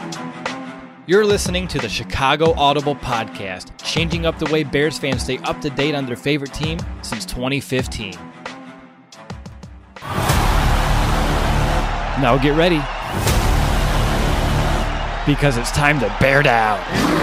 You're listening to the Chicago Audible Podcast, changing up the way Bears fans stay up to date on their favorite team since 2015. Now get ready, because it's time to bear down.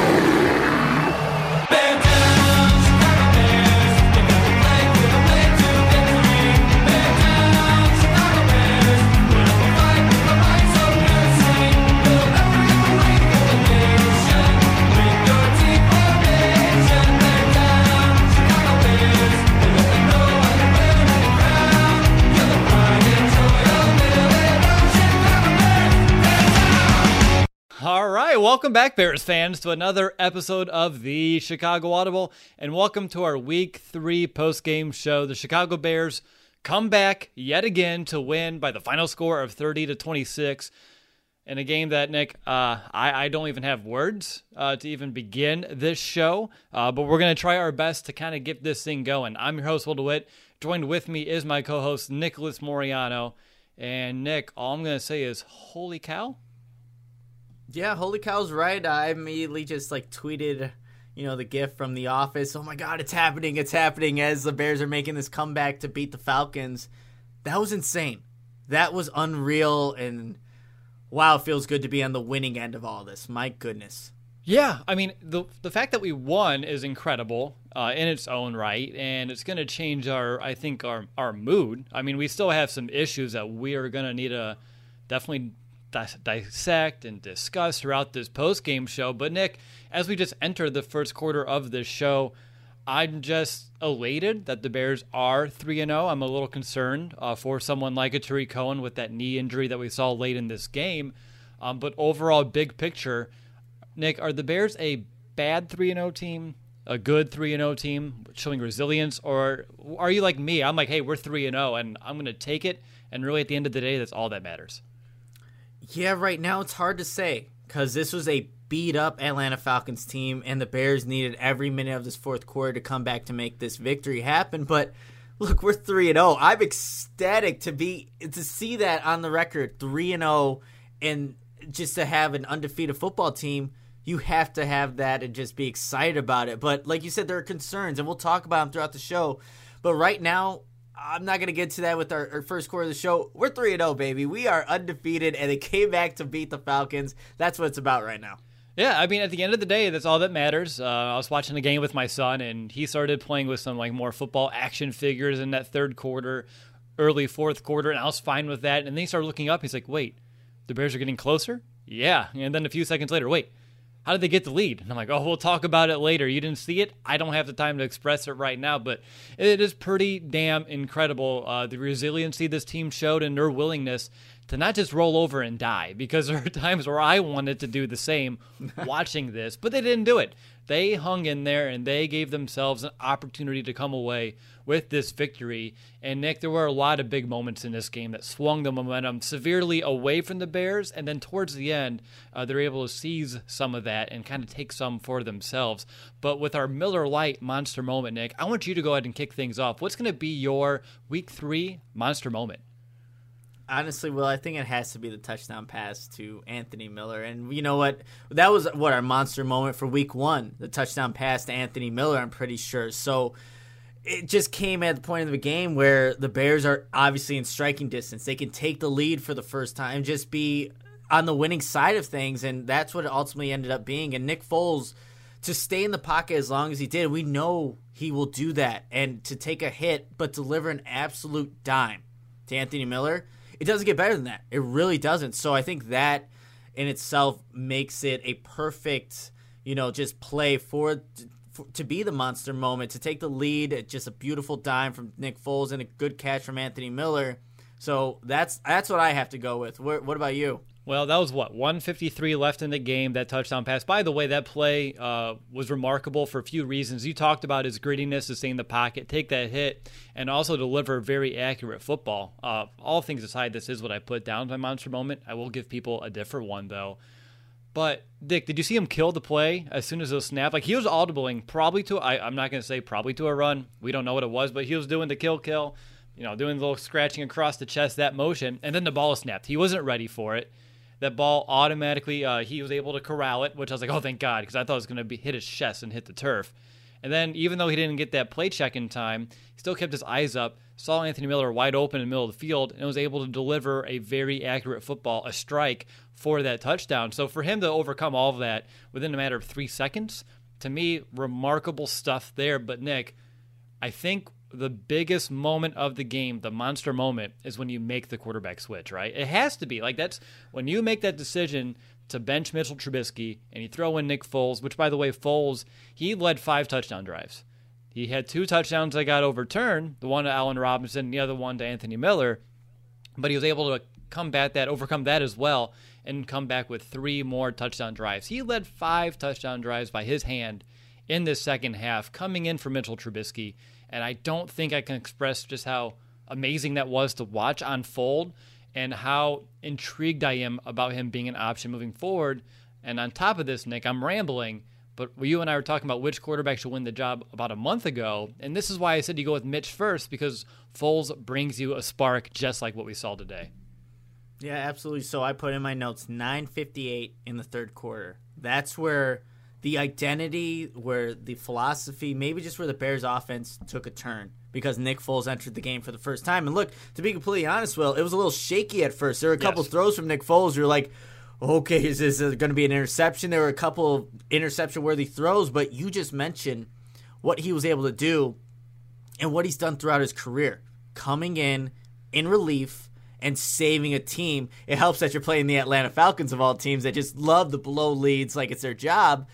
All right, welcome back, Bears fans, to another episode of the Chicago Audible, and welcome to our Week 3 post-game show. The Chicago Bears come back yet again to win by the final score of 30-26 in a game that, Nick, I don't even have words to even begin this show, but we're going to try our best to kind of get this thing going. I'm your host, Will DeWitt. Joined with me is my co-host, Nicholas Moriano, and Nick, all I'm going to say is, holy cow. Yeah, holy cow's right. I immediately just tweeted, the gif from The Office. Oh my God, it's happening as the Bears are making this comeback to beat the Falcons. That was insane. That was unreal, and wow, it feels good to be on the winning end of all this. My goodness. Yeah, I mean, the fact that we won is incredible in its own right, and it's going to change our mood. I mean, we still have some issues that we are going to need to definitely dissect and discuss throughout this post-game show. But Nick, as we just entered the first quarter of this show, I'm just elated that the Bears are 3-0. I'm a little concerned for someone like a Tariq Cohen with that knee injury that we saw late in this game. But overall, big picture, Nick, are the Bears a bad 3-0 team, a good 3-0 team showing resilience, or are you like me? I'm like, hey, we're 3-0, and I'm going to take it, and really at the end of the day, that's all that matters. Yeah, right now it's hard to say because this was a beat-up Atlanta Falcons team, and the Bears needed every minute of this fourth quarter to come back to make this victory happen. But look, we're 3-0. I'm ecstatic to see that on the record, 3-0, and just to have an undefeated football team. You have to have that and just be excited about it. But like you said, there are concerns, and we'll talk about them throughout the show. But right now, I'm not going to get to that with our first quarter of the show. We're 3-0, baby. We are undefeated, and they came back to beat the Falcons. That's what it's about right now. Yeah, I mean, at the end of the day, that's all that matters. I was watching a game with my son, and he started playing with some more football action figures in that third quarter, early fourth quarter, and I was fine with that. And then he started looking up. He's like, wait, the Bears are getting closer? Yeah. And then a few seconds later, wait, how did they get the lead? And I'm like, oh, we'll talk about it later. You didn't see it? I don't have the time to express it right now, but it is pretty damn incredible, the resiliency this team showed and their willingness to not just roll over and die, because there are times where I wanted to do the same watching this, but they didn't do it. They hung in there, and they gave themselves an opportunity to come away with this victory. And, Nick, there were a lot of big moments in this game that swung the momentum severely away from the Bears, and then towards the end, they're able to seize some of that and kind of take some for themselves. But with our Miller Lite monster moment, Nick, I want you to go ahead and kick things off. What's going to be your Week 3 monster moment? Honestly, Will, I think it has to be the touchdown pass to Anthony Miller. And you know what? That was our monster moment for Week 1, the touchdown pass to Anthony Miller, I'm pretty sure. So it just came at the point of the game where the Bears are obviously in striking distance. They can take the lead for the first time, just be on the winning side of things, and that's what it ultimately ended up being. And Nick Foles, to stay in the pocket as long as he did, we know he will do that. And to take a hit but deliver an absolute dime to Anthony Miller, it doesn't get better than that. It really doesn't. So I think that in itself makes it a perfect, just play to be the monster moment, to take the lead, just a beautiful dime from Nick Foles and a good catch from Anthony Miller. So that's what I have to go with. What about you? Well, that was 1:53 left in the game, that touchdown pass. By the way, that play was remarkable for a few reasons. You talked about his grittiness to stay in the pocket, take that hit, and also deliver very accurate football. All things aside, this is what I put down my monster moment. I will give people a different one, though. But, Dick, did you see him kill the play as soon as it was snapped? Like, he was audibling probably to, I'm not going to say probably to a run. We don't know what it was, but he was doing the kill, doing a little scratching across the chest, that motion, and then the ball was snapped. He wasn't ready for it. that ball automatically, he was able to corral it, which I was like, oh, thank God, because I thought it was going to hit his chest and hit the turf. And then even though he didn't get that play check in time, he still kept his eyes up, saw Anthony Miller wide open in the middle of the field, and was able to deliver a very accurate football, a strike for that touchdown. So for him to overcome all of that within a matter of 3 seconds, to me, remarkable stuff there. But Nick, I think the biggest moment of the game, the monster moment, is when you make the quarterback switch, right? It has to be. Like, that's when you make that decision to bench Mitchell Trubisky and you throw in Nick Foles, which, by the way, Foles, he led 5 touchdown drives. He had 2 touchdowns that got overturned, the one to Allen Robinson, the other one to Anthony Miller, but he was able to overcome that as well, and come back with 3 more touchdown drives. He led 5 touchdown drives by his hand in this second half, coming in for Mitchell Trubisky, and I don't think I can express just how amazing that was to watch unfold and how intrigued I am about him being an option moving forward. And on top of this, Nick, I'm rambling, but you and I were talking about which quarterback should win the job about a month ago, and this is why I said you go with Mitch first, because Foles brings you a spark just like what we saw today. Yeah, absolutely. So I put in my notes 9:58 in the third quarter. That's where the identity, where the philosophy, maybe just where the Bears offense took a turn, because Nick Foles entered the game for the first time. And look, to be completely honest, Will, it was a little shaky at first. There were a couple throws from Nick Foles. You're like, okay, is this going to be an interception? There were a couple interception-worthy throws, but you just mentioned what he was able to do and what he's done throughout his career. Coming in relief, and saving a team. It helps that you're playing the Atlanta Falcons of all teams that just love to blow leads like it's their job.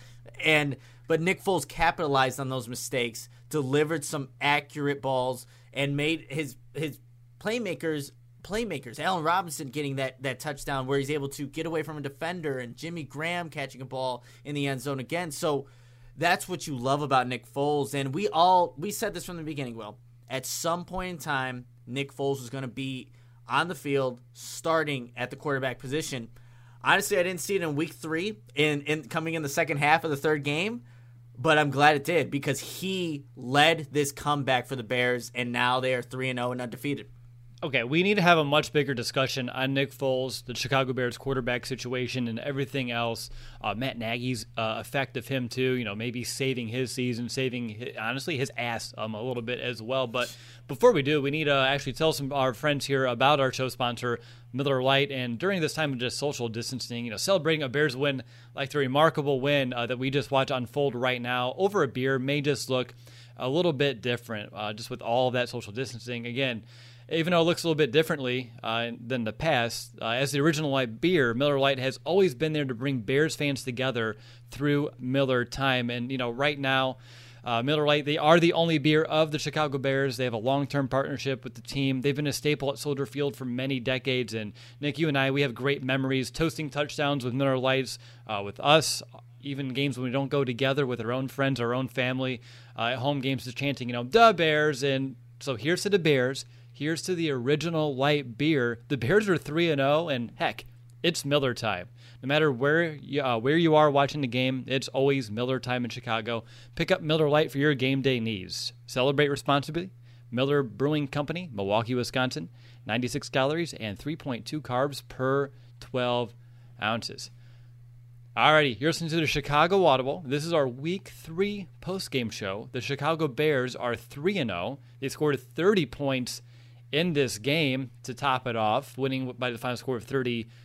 But Nick Foles capitalized on those mistakes, delivered some accurate balls, and made his playmakers. Allen Robinson getting that touchdown where he's able to get away from a defender, and Jimmy Graham catching a ball in the end zone again. So that's what you love about Nick Foles. And we said this from the beginning, Will. At some point in time, Nick Foles was going to be on the field, starting at the quarterback position. Honestly, I didn't see it in week 3 in coming in the second half of the third game, but I'm glad it did, because he led this comeback for the Bears, and now they are 3-0 and undefeated. Okay, we need to have a much bigger discussion on Nick Foles, the Chicago Bears quarterback situation, and everything else. Matt Nagy's effect of him too. Maybe saving his season, honestly his ass a little bit as well. But before we do, we need to actually tell some of our friends here about our show sponsor, Miller Lite. And during this time of just social distancing, celebrating a Bears win like the remarkable win that we just watched unfold right now over a beer may just look a little bit different, just with all of that social distancing. Again, even though it looks a little bit differently than the past, as the original light beer, Miller Lite has always been there to bring Bears fans together through Miller time. And, right now, Miller Lite, they are the only beer of the Chicago Bears. They have a long-term partnership with the team. They've been a staple at Soldier Field for many decades. And, Nick, you and I, we have great memories toasting touchdowns with Miller Lites with us, even games when we don't go together with our own friends, our own family, at home games just chanting, the Bears. And so here's to the Bears. Here's to the original light beer. The Bears are 3-0, and heck, it's Miller time. No matter where you are watching the game, it's always Miller time in Chicago. Pick up Miller Lite for your game day needs. Celebrate responsibly. Miller Brewing Company, Milwaukee, Wisconsin. 96 calories and 3.2 carbs per 12 ounces. Alrighty, you're listening to the Chicago Audible. This is our Week 3 post-game show. The Chicago Bears are 3-0. They scored 30 points in this game to top it off, winning by the final score of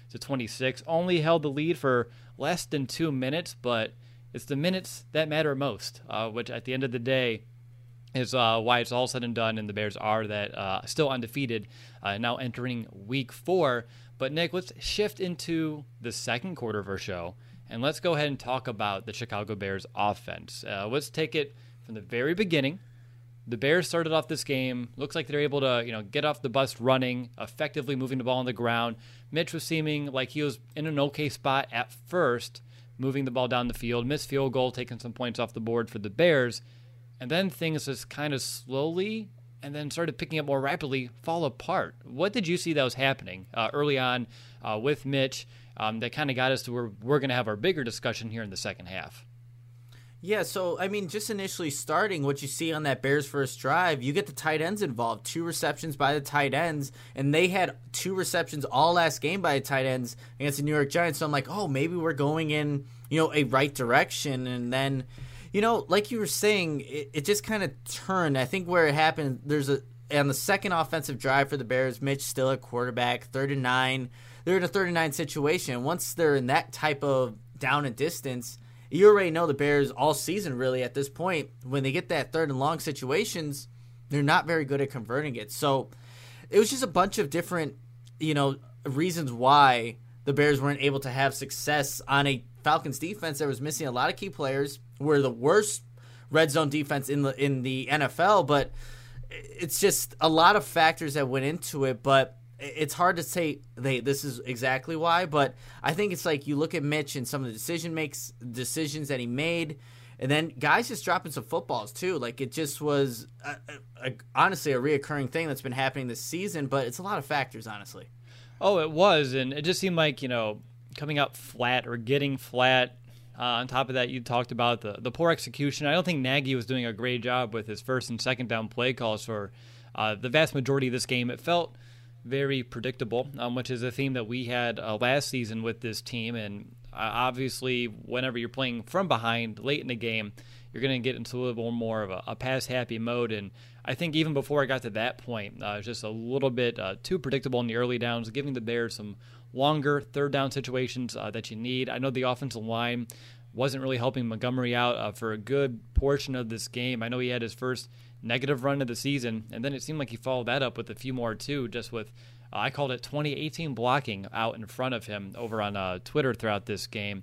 30-26. Only held the lead for less than 2 minutes, but it's the minutes that matter most, which at the end of the day is why it's all said and done, and the Bears are that still undefeated, now entering Week 4. But, Nick, let's shift into the second quarter of our show, and let's go ahead and talk about the Chicago Bears offense. Let's take it from the very beginning. The Bears started off this game. Looks like they're able to, get off the bus running, effectively moving the ball on the ground. Mitch was seeming like he was in an okay spot at first, moving the ball down the field. Missed field goal, taking some points off the board for the Bears. And then things just kind of slowly and then started picking up more rapidly fall apart. What did you see that was happening early on with Mitch that kind of got us to where we're going to have our bigger discussion here in the second half? Yeah, so, I mean, just initially starting, what you see on that Bears first drive, you get the tight ends involved. 2 receptions by the tight ends, and they had 2 receptions all last game by the tight ends against the New York Giants. So I'm like, oh, maybe we're going in, a right direction. And then, like you were saying, it just kind of turned. I think where it happened, on the second offensive drive for the Bears, Mitch still at quarterback, 3rd and 9. They're in a 3rd and 9 situation. Once they're in that type of down and distance, you already know the Bears all season, really, at this point, when they get that 3rd and long situations, they're not very good at converting it. So it was just a bunch of different, reasons why the Bears weren't able to have success on a Falcons defense that was missing a lot of key players. We're the worst red zone defense in the NFL, but it's just a lot of factors that went into it. But it's hard to say this is exactly why, but I think it's like you look at Mitch and some of the decisions that he made, and then guys just dropping some footballs too. Like it just was honestly a reoccurring thing that's been happening this season, but it's a lot of factors, honestly. Oh, it was, and it just seemed like, coming out flat or getting flat. On top of that, you talked about the poor execution. I don't think Nagy was doing a great job with his 1st and 2nd down play calls for the vast majority of this game. It felt very predictable, which is a theme that we had last season with this team. And obviously, whenever you're playing from behind late in the game, you're going to get into a little more of a pass-happy mode. And I think even before I got to that point, just a little bit too predictable in the early downs, giving the Bears some longer 3rd down situations that you need. I know the offensive line wasn't really helping Montgomery out for a good portion of this game. I know he had his first negative run of the season, and then it seemed like he followed that up with a few more too, just with I called it 2018 blocking out in front of him over on Twitter throughout this game.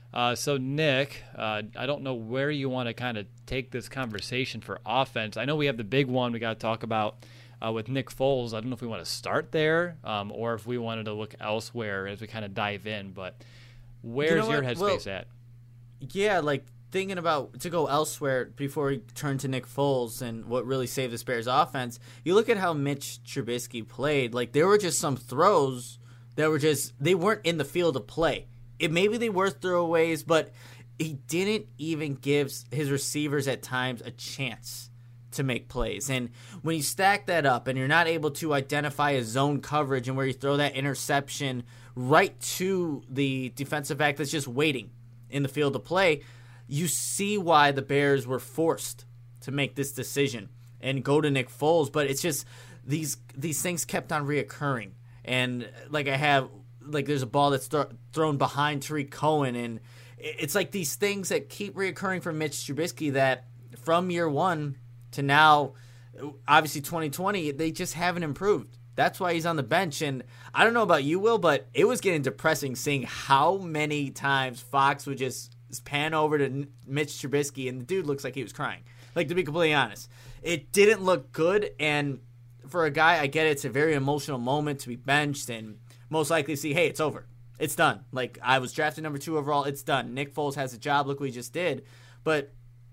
So Nick, I don't know where you want to kind of take this conversation for offense. I know we have the big one we got to talk about with Nick Foles. I don't know if we want to start there or if we wanted to look elsewhere as we kind of dive in, but where's your headspace at? Yeah, like thinking about to go elsewhere before we turn to Nick Foles and what really saved this Bears offense, you look at how Mitch Trubisky played. Like there were just some throws that were they weren't in the field of play. Maybe they were throwaways, but he didn't even give his receivers at times a chance to make plays. And when you stack that up and you're not able to identify a zone coverage and where you throw that interception right to the defensive back that's just waiting in the field of play, you see why the Bears were forced to make this decision and go to Nick Foles. But it's just these things kept on reoccurring. And there's a ball that's thrown behind Tariq Cohen, and it's like these things that keep reoccurring from Mitch Trubisky that from year one to now, obviously 2020, they just haven't improved. That's why he's on the bench. And I don't know about you, Will, but it was getting depressing seeing how many times Fox would just pan over to Mitch Trubisky, and the dude looks like he was crying. Like, to be completely honest, it didn't look good. And for a guy, I get it, it's a very emotional moment to be benched and most likely see, hey, it's over. It's done. Like, I was drafted number 2 overall. It's done. Nick Foles has a job. Look what he just did. But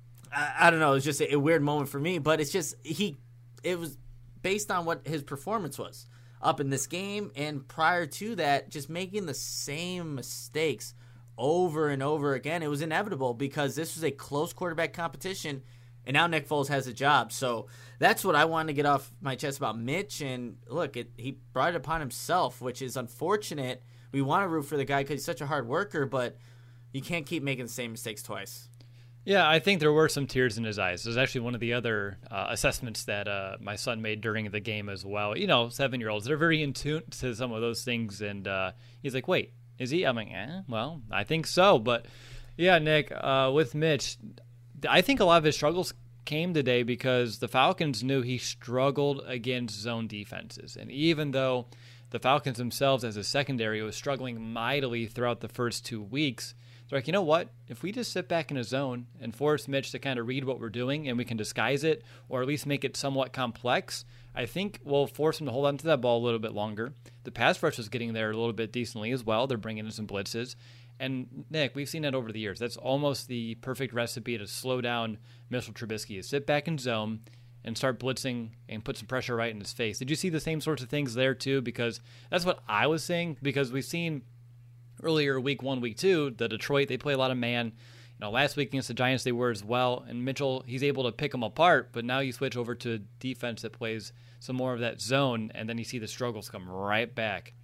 I don't know. It was just a weird moment for me. But it's just it was based on what his performance was up in this game. And prior to that, just making the same mistakes over and over again. It was inevitable because this was a close quarterback competition. And now Nick Foles has a job. So that's what I wanted to get off my chest about Mitch. And look, he brought it upon himself, which is unfortunate. We want to root for the guy because he's such a hard worker, but you can't keep making the same mistakes twice. Yeah, I think there were some tears in his eyes. There's actually one of the other assessments that my son made during the game as well. 7-year-olds, they're very in tune to some of those things. And he's like, wait, is he? I'm like, well, I think so. But yeah, Nick, with Mitch, I think a lot of his struggles came today because the Falcons knew he struggled against zone defenses. And even though the Falcons themselves as a secondary was struggling mightily throughout the first 2 weeks, they're like, you know what? If we just sit back in a zone and force Mitch to kind of read what we're doing and we can disguise it or at least make it somewhat complex, I think we'll force him to hold on to that ball a little bit longer. The pass rush is getting there a little bit decently as well. They're bringing in some blitzes. And, Nick, we've seen that over the years. That's almost the perfect recipe to slow down Mitchell Trubisky is sit back in zone and start blitzing and put some pressure right in his face. Did you see the same sorts of things there, too? Because that's what I was saying, because we've seen earlier week 1, week 2, the Detroit, they play a lot of man. last week against the Giants they were as well. And Mitchell, he's able to pick them apart, but now you switch over to a defense that plays some more of that zone, and then you see the struggles come right back.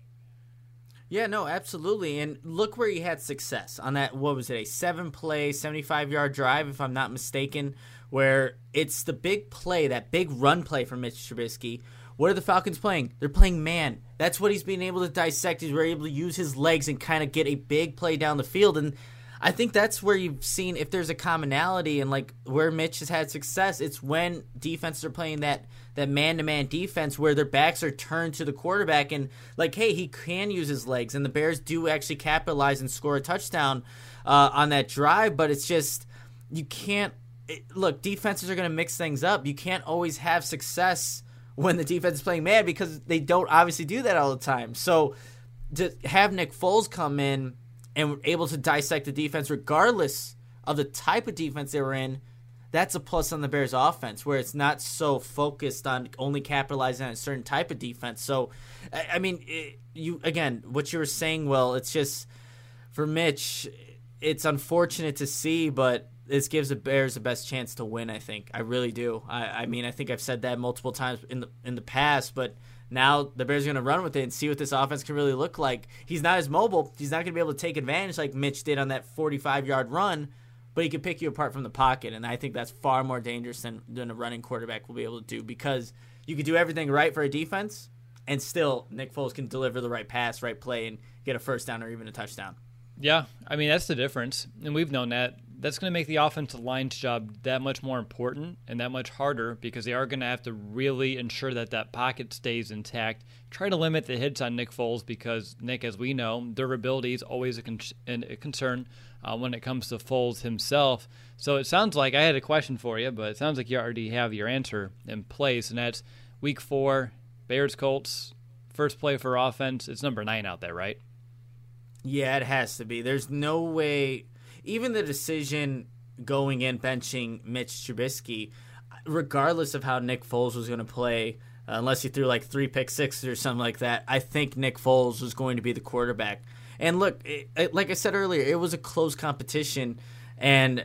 Yeah, no, absolutely. And look where he had success on that, what was it, a 7-play, 75-yard drive, if I'm not mistaken, where it's the big play, that big run play from Mitch Trubisky. What are the Falcons playing? They're playing man. That's what he's being able to dissect. He's able to use his legs and kind of get a big play down the field. And I think that's where you've seen, if there's a commonality and like where Mitch has had success, it's when defenses are playing that man-to-man defense where their backs are turned to the quarterback and like, hey, he can use his legs. And the Bears do actually capitalize and score a touchdown on that drive, but it's just you can't look, defenses are going to mix things up. You can't always have success when the defense is playing man because they don't obviously do that all the time. So to have Nick Foles come in and able to dissect the defense regardless of the type of defense they were in, that's a plus on the Bears offense where it's not so focused on only capitalizing on a certain type of defense. So, I mean, what you were saying, Will, it's just for Mitch, it's unfortunate to see, but this gives the Bears the best chance to win, I think. I really do. I mean, I think I've said that multiple times in the past, but now the Bears are going to run with it and see what this offense can really look like. He's not as mobile. He's not going to be able to take advantage like Mitch did on that 45-yard run, but he can pick you apart from the pocket, and I think that's far more dangerous than a running quarterback will be able to do because you can do everything right for a defense, and still Nick Foles can deliver the right pass, right play, and get a first down or even a touchdown. Yeah, I mean, that's the difference, and we've known that. That's going to make the offensive line's job that much more important and that much harder because they are going to have to really ensure that pocket stays intact. Try to limit the hits on Nick Foles because, Nick, as we know, durability is always a concern when it comes to Foles himself. So it sounds like I had a question for you, but it sounds like you already have your answer in place, and that's Week 4, Bears-Colts, first play for offense. It's number 9 out there, right? Yeah, it has to be. There's no way. Even the decision going in benching Mitch Trubisky, regardless of how Nick Foles was going to play, unless he threw like 3 pick sixes or something like that, I think Nick Foles was going to be the quarterback. And look, like I said earlier, it was a close competition, and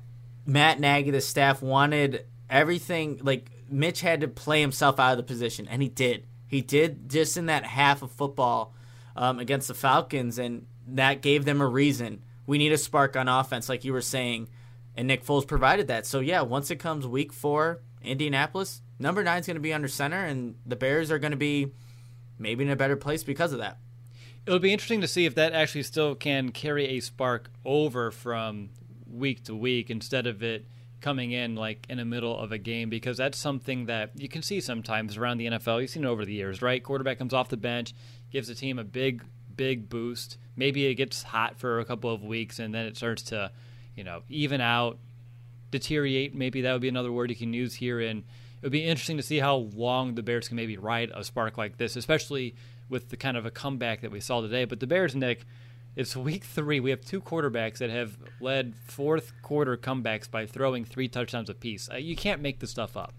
Matt Nagy, the staff, wanted everything. Like, Mitch had to play himself out of the position, and he did. He did just in that half of football against the Falcons, and that gave them a reason. We need a spark on offense, like you were saying, and Nick Foles provided that. So, yeah, once it comes Week 4, Indianapolis, number 9 is going to be under center, and the Bears are going to be maybe in a better place because of that. It'll be interesting to see if that actually still can carry a spark over from week to week instead of it coming in like in the middle of a game, because that's something that you can see sometimes around the NFL. You've seen it over the years, right? Quarterback comes off the bench, gives the team a big boost. Maybe it gets hot for a couple of weeks, and then it starts to, even out, deteriorate. Maybe that would be another word you can use here. And it would be interesting to see how long the Bears can maybe ride a spark like this, especially with the kind of a comeback that we saw today. But the Bears, Nick, it's Week 3. We have 2 quarterbacks that have led fourth quarter comebacks by throwing 3 touchdowns apiece. You can't make this stuff up.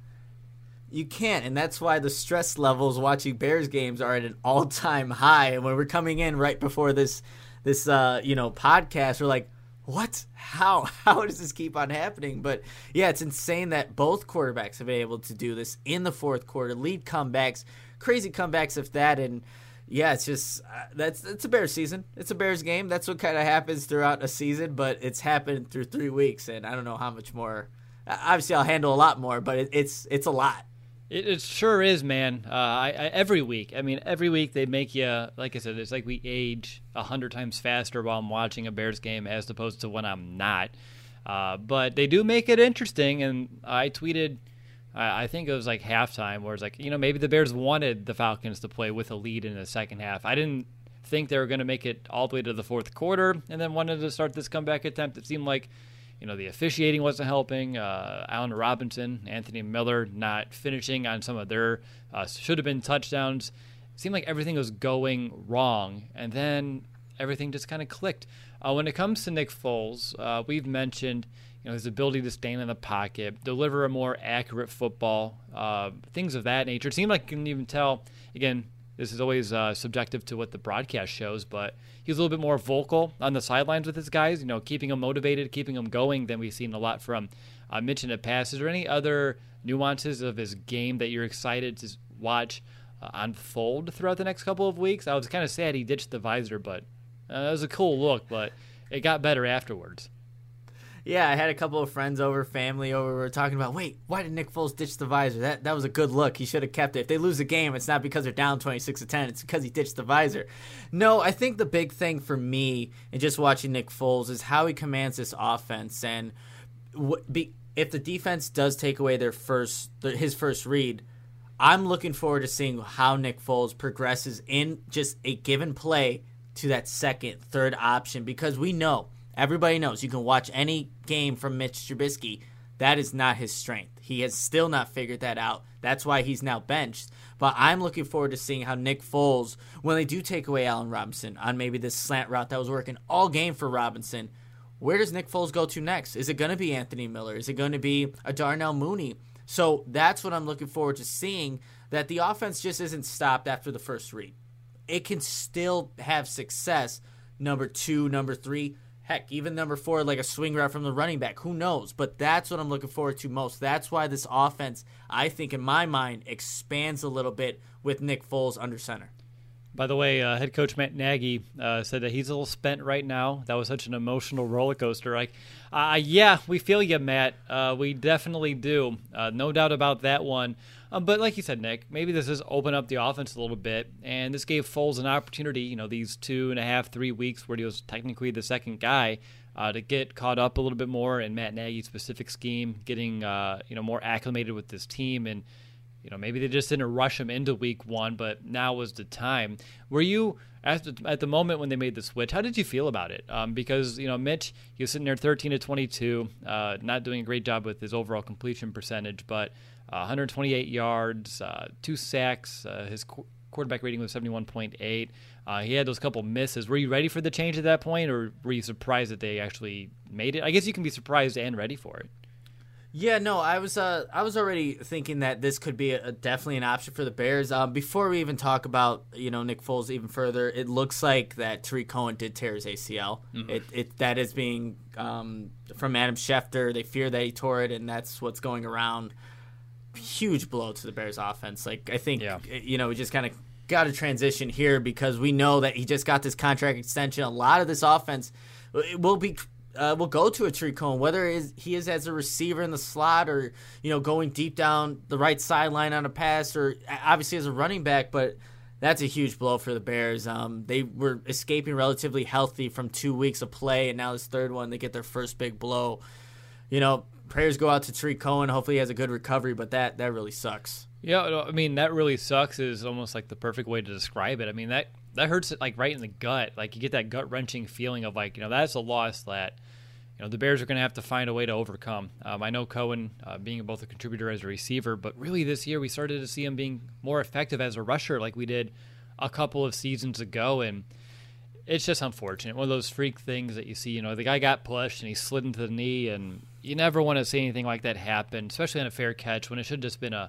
You can't, and that's why the stress levels watching Bears games are at an all-time high. And when we're coming in right before this podcast, we're like, what? How does this keep on happening? But yeah, it's insane that both quarterbacks have been able to do this in the fourth quarter, lead comebacks, crazy comebacks of that. And yeah, it's just it's a Bears season. It's a Bears game. That's what kind of happens throughout a season, but it's happened through 3 weeks, and I don't know how much more. Obviously, I'll handle a lot more, but it's a lot. It sure is, man. Every week. I mean, every week they make you, like I said, it's like we age 100 times faster while I'm watching a Bears game as opposed to when I'm not. But they do make it interesting, and I tweeted, I think it was like halftime, where it's like, maybe the Bears wanted the Falcons to play with a lead in the second half. I didn't think they were going to make it all the way to the fourth quarter and then wanted to start this comeback attempt. It seemed like the officiating wasn't helping. Allen Robinson, Anthony Miller not finishing on some of their should have been touchdowns. It seemed like everything was going wrong, and then everything just kind of clicked. When it comes to Nick Foles, we've mentioned his ability to stand in the pocket, deliver a more accurate football, things of that nature. It seemed like you can even tell, again, this is always subjective to what the broadcast shows, but he was a little bit more vocal on the sidelines with his guys, keeping them motivated, keeping them going than we've seen a lot from Mitch in the past. Is there any other nuances of his game that you're excited to watch unfold throughout the next couple of weeks? I was kind of sad he ditched the visor, but it was a cool look, but it got better afterwards. Yeah, I had a couple of friends over, family over. We were talking about, wait, why did Nick Foles ditch the visor? That was a good look. He should have kept it. If they lose the game, it's not because they're down 26-10. It's because he ditched the visor. No, I think the big thing for me in just watching Nick Foles is how he commands this offense. And if the defense does take away his first read, I'm looking forward to seeing how Nick Foles progresses in just a given play to that second, third option, because we know, everybody knows, you can watch any game from Mitch Trubisky. That is not his strength. He has still not figured that out. That's why he's now benched. But I'm looking forward to seeing how Nick Foles, when they do take away Allen Robinson on maybe this slant route that was working all game for Robinson, where does Nick Foles go to next? Is it going to be Anthony Miller? Is it going to be a Darnell Mooney? So that's what I'm looking forward to seeing, that the offense just isn't stopped after the first read. It can still have success, number 2, number 3, heck, even number 4, like a swing route from the running back. Who knows? But that's what I'm looking forward to most. That's why this offense, I think, in my mind, expands a little bit with Nick Foles under center. By the way, head coach Matt Nagy said that he's a little spent right now. That was such an emotional roller coaster. Yeah, we feel you, Matt. We definitely do. No doubt about that one. But like you said, Nick, maybe this has opened up the offense a little bit, and this gave Foles an opportunity, these 2.5, 3 weeks where he was technically the second guy, to get caught up a little bit more in Matt Nagy's specific scheme, getting more acclimated with this team, and maybe they just didn't rush him into week 1, but now was the time. Were you, at the moment when they made the switch, how did you feel about it? Because, Mitch, he was sitting there 13-22, not doing a great job with his overall completion percentage, but 128 yards, 2 sacks. His quarterback rating was 71.8. He had those couple misses. Were you ready for the change at that point, or were you surprised that they actually made it? I guess you can be surprised and ready for it. Yeah, no, I was already thinking that this could be definitely an option for the Bears. Before we even talk about Nick Foles even further, it looks like that Tariq Cohen did tear his ACL. Mm-hmm. That is being from Adam Schefter. They fear that he tore it, and that's what's going around. Huge blow to the Bears offense. I think we just kind of got to transition here because we know that he just got this contract extension. A lot of this offense will go to a Tariq Cohen, whether he is as a receiver in the slot or going deep down the right sideline on a pass, or obviously as a running back. But that's a huge blow for the Bears. They were escaping relatively healthy from 2 weeks of play, and now this third one, they get their first big blow. Prayers go out to Tariq Cohen. Hopefully he has a good recovery, but that really sucks. Yeah, I mean, that really sucks is almost like the perfect way to describe it. I mean, that hurts right in the gut. You get that gut-wrenching feeling of that's a loss that the Bears are going to have to find a way to overcome. I know Cohen being both a contributor as a receiver, but really this year we started to see him being more effective as a rusher like we did a couple of seasons ago, and it's just unfortunate. One of those freak things that you see, the guy got pushed and he slid into the knee, and you never want to see anything like that happen, especially on a fair catch when it should have just been a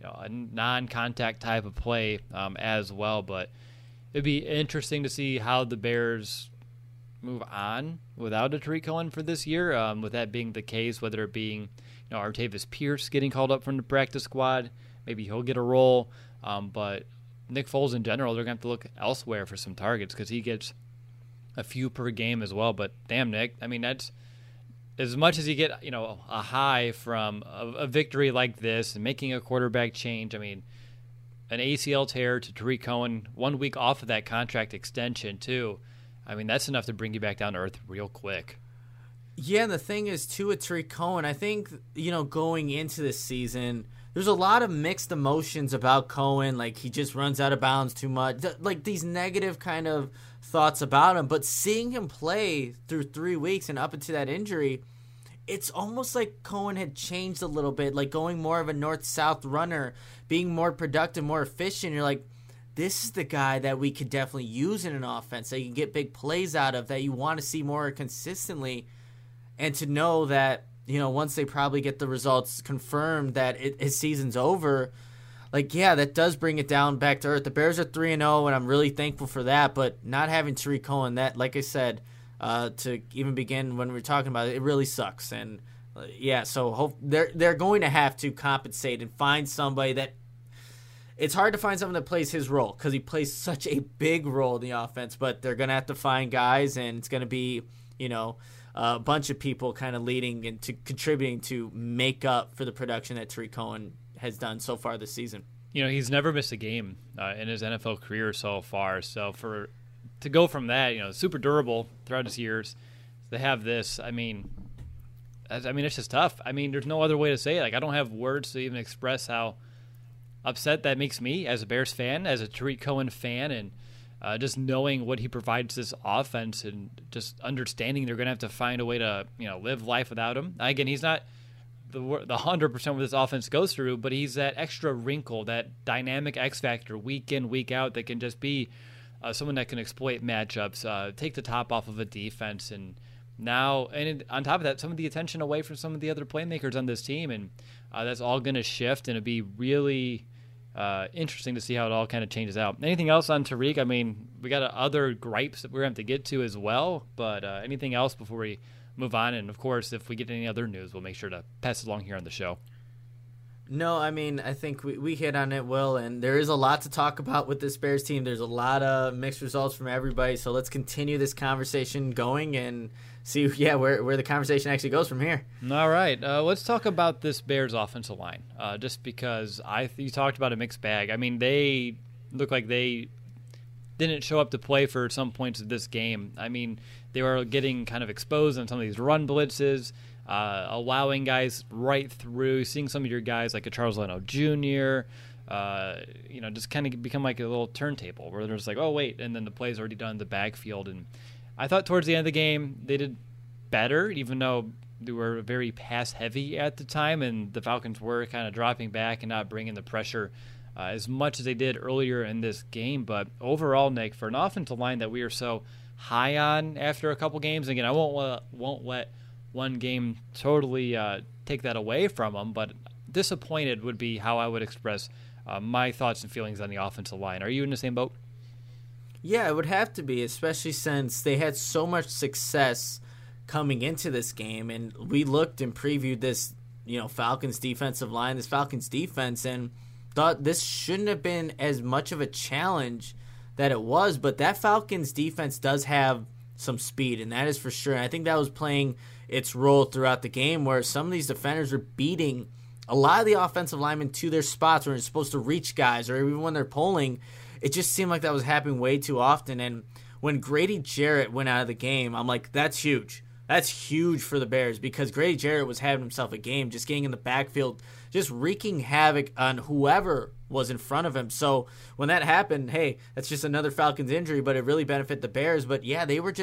non-contact type of play as well. But it'd be interesting to see how the Bears move on without a Tariq Cohen for this year, with that being the case, whether it being Artavis Pierce getting called up from the practice squad, maybe he'll get a role, but Nick Foles in general, they're going to have to look elsewhere for some targets because he gets a few per game as well. But damn, Nick, I mean, that's as much as you get, a high from a victory like this and making a quarterback change. I mean, an ACL tear to Tariq Cohen 1 week off of that contract extension too. I mean, that's enough to bring you back down to earth real quick. Yeah, and the thing is, too, with Tariq Cohen, I think, going into this season, there's a lot of mixed emotions about Cohen. He just runs out of bounds too much. These negative kind of thoughts about him. But seeing him play through 3 weeks and up into that injury, it's almost like Cohen had changed a little bit, going more of a north-south runner, being more productive, more efficient. You're like, this is the guy that we could definitely use in an offense that you can get big plays out of, that you want to see more consistently. And to know that, once they probably get the results confirmed that his season's over, like, yeah, that does bring it down back to earth. The Bears are 3-0, and I'm really thankful for that. But not having Tariq Cohen, that, like I said, to even begin when we were talking about it, it really sucks. And yeah, so they're going to have to compensate and find somebody that. It's hard to find someone that plays his role because he plays such a big role in the offense. But they're going to have to find guys, and it's going to be, a bunch of people kind of leading and to contributing to make up for the production that Tariq Cohen has done so far this season. He's never missed a game in his NFL career so far. So to go from that, super durable throughout his years, to have this, it's just tough. There's no other way to say it. Like, I don't have words to even express how upset that makes me as a Bears fan, as a Tariq Cohen fan, and just knowing what he provides this offense and just understanding they're going to have to find a way to live life without him. Again, he's not the 100% what this offense goes through, but he's that extra wrinkle, that dynamic X factor week in, week out that can just be someone that can exploit matchups, take the top off of a defense, and on top of that, some of the attention away from some of the other playmakers on this team, and that's all going to shift, and it'll be really interesting to see how it all kind of changes out. Anything else on Tariq? We got other gripes that we're going to have to get to as well, but anything else before we move on? And, of course, if we get any other news, we'll make sure to pass it along here on the show. No, I think we hit on it, Will, and there is a lot to talk about with this Bears team. There's a lot of mixed results from everybody, so let's continue this conversation going and see where the conversation actually goes from here. All right. Let's talk about this Bears offensive line, just because you talked about a mixed bag. They look like they didn't show up to play for some points of this game. They were getting kind of exposed on some of these run blitzes, allowing guys right through, seeing some of your guys like a Charles Leno Jr., just kind of become like a little turntable where they're just like, oh, wait, and then the play's already done in the backfield. And I thought towards the end of the game they did better, even though they were very pass-heavy at the time, and the Falcons were kind of dropping back and not bringing the pressure as much as they did earlier in this game. But overall, Nick, for an offensive line that we are so high on after a couple games, again, I won't let one game totally take that away from them, but disappointed would be how I would express my thoughts and feelings on the offensive line. Are you in the same boat? Yeah, it would have to be, especially since they had so much success coming into this game, and we looked and previewed this, Falcons defensive line, this Falcons defense, and thought this shouldn't have been as much of a challenge that it was, but that Falcons defense does have some speed, and that is for sure. And I think that was playing its role throughout the game, where some of these defenders are beating a lot of the offensive linemen to their spots where they're supposed to reach guys, or even when they're pulling. It just seemed like that was happening way too often. And when Grady Jarrett went out of the game, I'm like, that's huge. That's huge for the Bears, because Grady Jarrett was having himself a game, just getting in the backfield, just wreaking havoc on whoever was in front of him. So when that happened, hey, that's just another Falcons injury, but it really benefited the Bears. But yeah, they were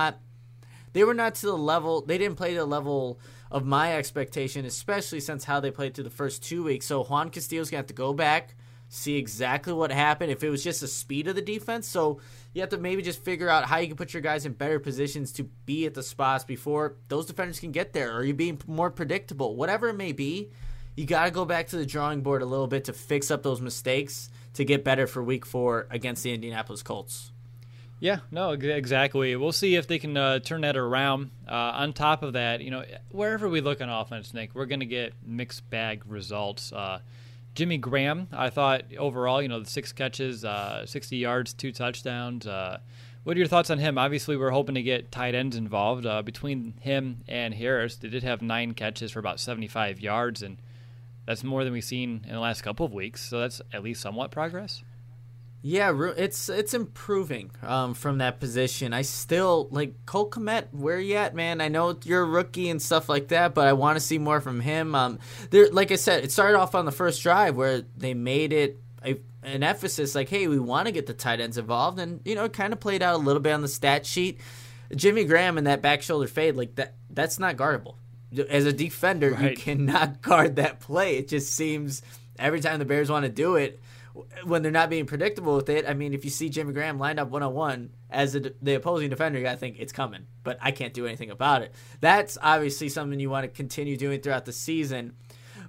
not to the level, they didn't play to the level of my expectation, especially since how they played through the first 2 weeks. So Juan Castillo's going to have to go back, see exactly what happened, if it was just the speed of the defense. So you have to maybe just figure out how you can put your guys in better positions to be at the spots before those defenders can get there, or you being more predictable. Whatever it may be, you got to go back to the drawing board a little bit to fix up those mistakes to get better for Week 4 against the Indianapolis Colts. Yeah, no, exactly. We'll see if they can turn that around. On top of that, wherever we look on offense, Nick, we're going to get mixed bag results. Jimmy Graham, I thought overall, the 6 catches, 60 yards, 2 touchdowns. What are your thoughts on him? Obviously, we're hoping to get tight ends involved. Between him and Harris, they did have 9 catches for about 75 yards, and that's more than we've seen in the last couple of weeks. So that's at least somewhat progress. Yeah, it's improving from that position. I still, Cole Kmet, where you at, man? I know you're a rookie and stuff like that, but I want to see more from him. Like I said, it started off on the first drive where they made it an emphasis, like, hey, we want to get the tight ends involved, and, it kind of played out a little bit on the stat sheet. Jimmy Graham and that back shoulder fade, that's not guardable. As a defender, right, you cannot guard that play. It just seems every time the Bears want to do it, when they're not being predictable with it, if you see Jimmy Graham lined up one-on-one as the opposing defender, you got to think it's coming, but I can't do anything about it. That's obviously something you want to continue doing throughout the season.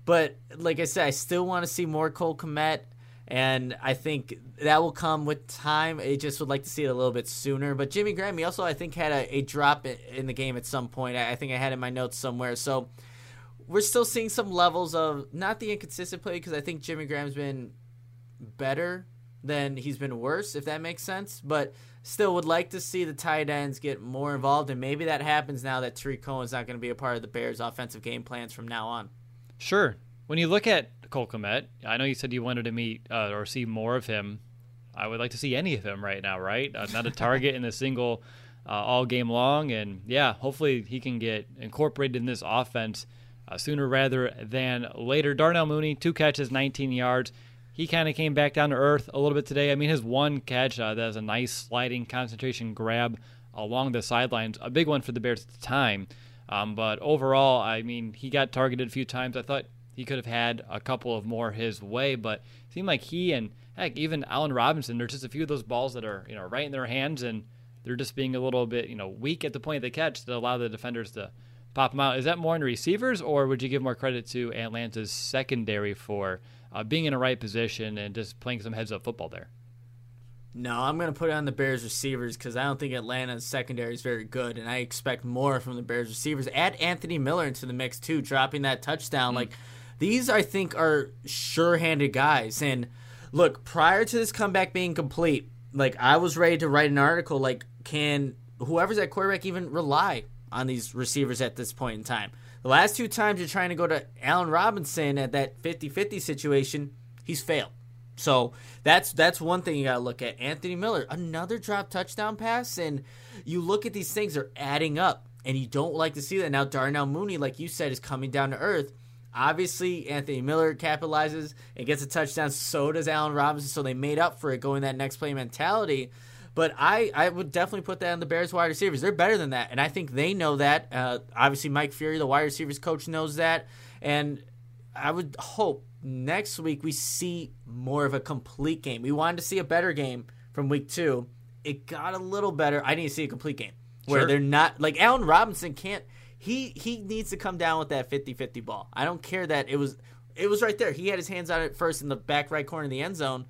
But like I said, I still want to see more Cole Kmet, and I think that will come with time. I just would like to see it a little bit sooner. But Jimmy Graham, he also, I think, had a drop in the game at some point. I think I had it in my notes somewhere. So we're still seeing some levels of not the inconsistent play, because I think Jimmy Graham's been better than he's been worse, if that makes sense. But still would like to see the tight ends get more involved, and maybe that happens now that Tariq Cohen's not going to be a part of the Bears' offensive game plans from now on. Sure. When you look at Cole Kmet, I know you said you wanted to meet or see more of him. I would like to see any of him right now, right? Not a target in a single all game long. And, yeah, hopefully he can get incorporated in this offense sooner rather than later. Darnell Mooney, 2 catches, 19 yards. He kind of came back down to earth a little bit today. I mean, his one catch, that was a nice sliding concentration grab along the sidelines, a big one for the Bears at the time. But overall, I mean, he got targeted a few times. I thought he could have had a couple of more his way, but it seemed like he and, heck, even Allen Robinson, there's just a few of those balls that are, right in their hands, and they're just being a little bit, weak at the point of the catch to allow the defenders to pop them out. Is that more in receivers, or would you give more credit to Atlanta's secondary for being in the right position and just playing some heads-up football there? No, I'm going to put it on the Bears receivers, because I don't think Atlanta's secondary is very good, and I expect more from the Bears receivers. Add Anthony Miller into the mix, too, dropping that touchdown. Like, these, I think, are sure-handed guys. And, look, prior to this comeback being complete, like, I was ready to write an article, like, can whoever's at quarterback even rely on these receivers at this point in time? The last 2 times you're trying to go to Allen Robinson at that 50-50 situation, he's failed. So that's one thing you got to look at. Anthony Miller, another drop touchdown pass, and you look at these things, they're adding up, and you don't like to see that. Now Darnell Mooney, like you said, is coming down to earth. Obviously, Anthony Miller capitalizes and gets a touchdown. So does Allen Robinson, so they made up for it going that next play mentality. But I would definitely put that on the Bears wide receivers. They're better than that, and I think they know that. Obviously, Mike Fury, the wide receivers coach, knows that. And I would hope next week we see more of a complete game. We wanted to see a better game from week 2. It got a little better. I need to see a complete game where they're not – like Allen Robinson can't – he needs to come down with that 50-50 ball. I don't care that it was right there. He had his hands on it first in the back right corner of the end zone.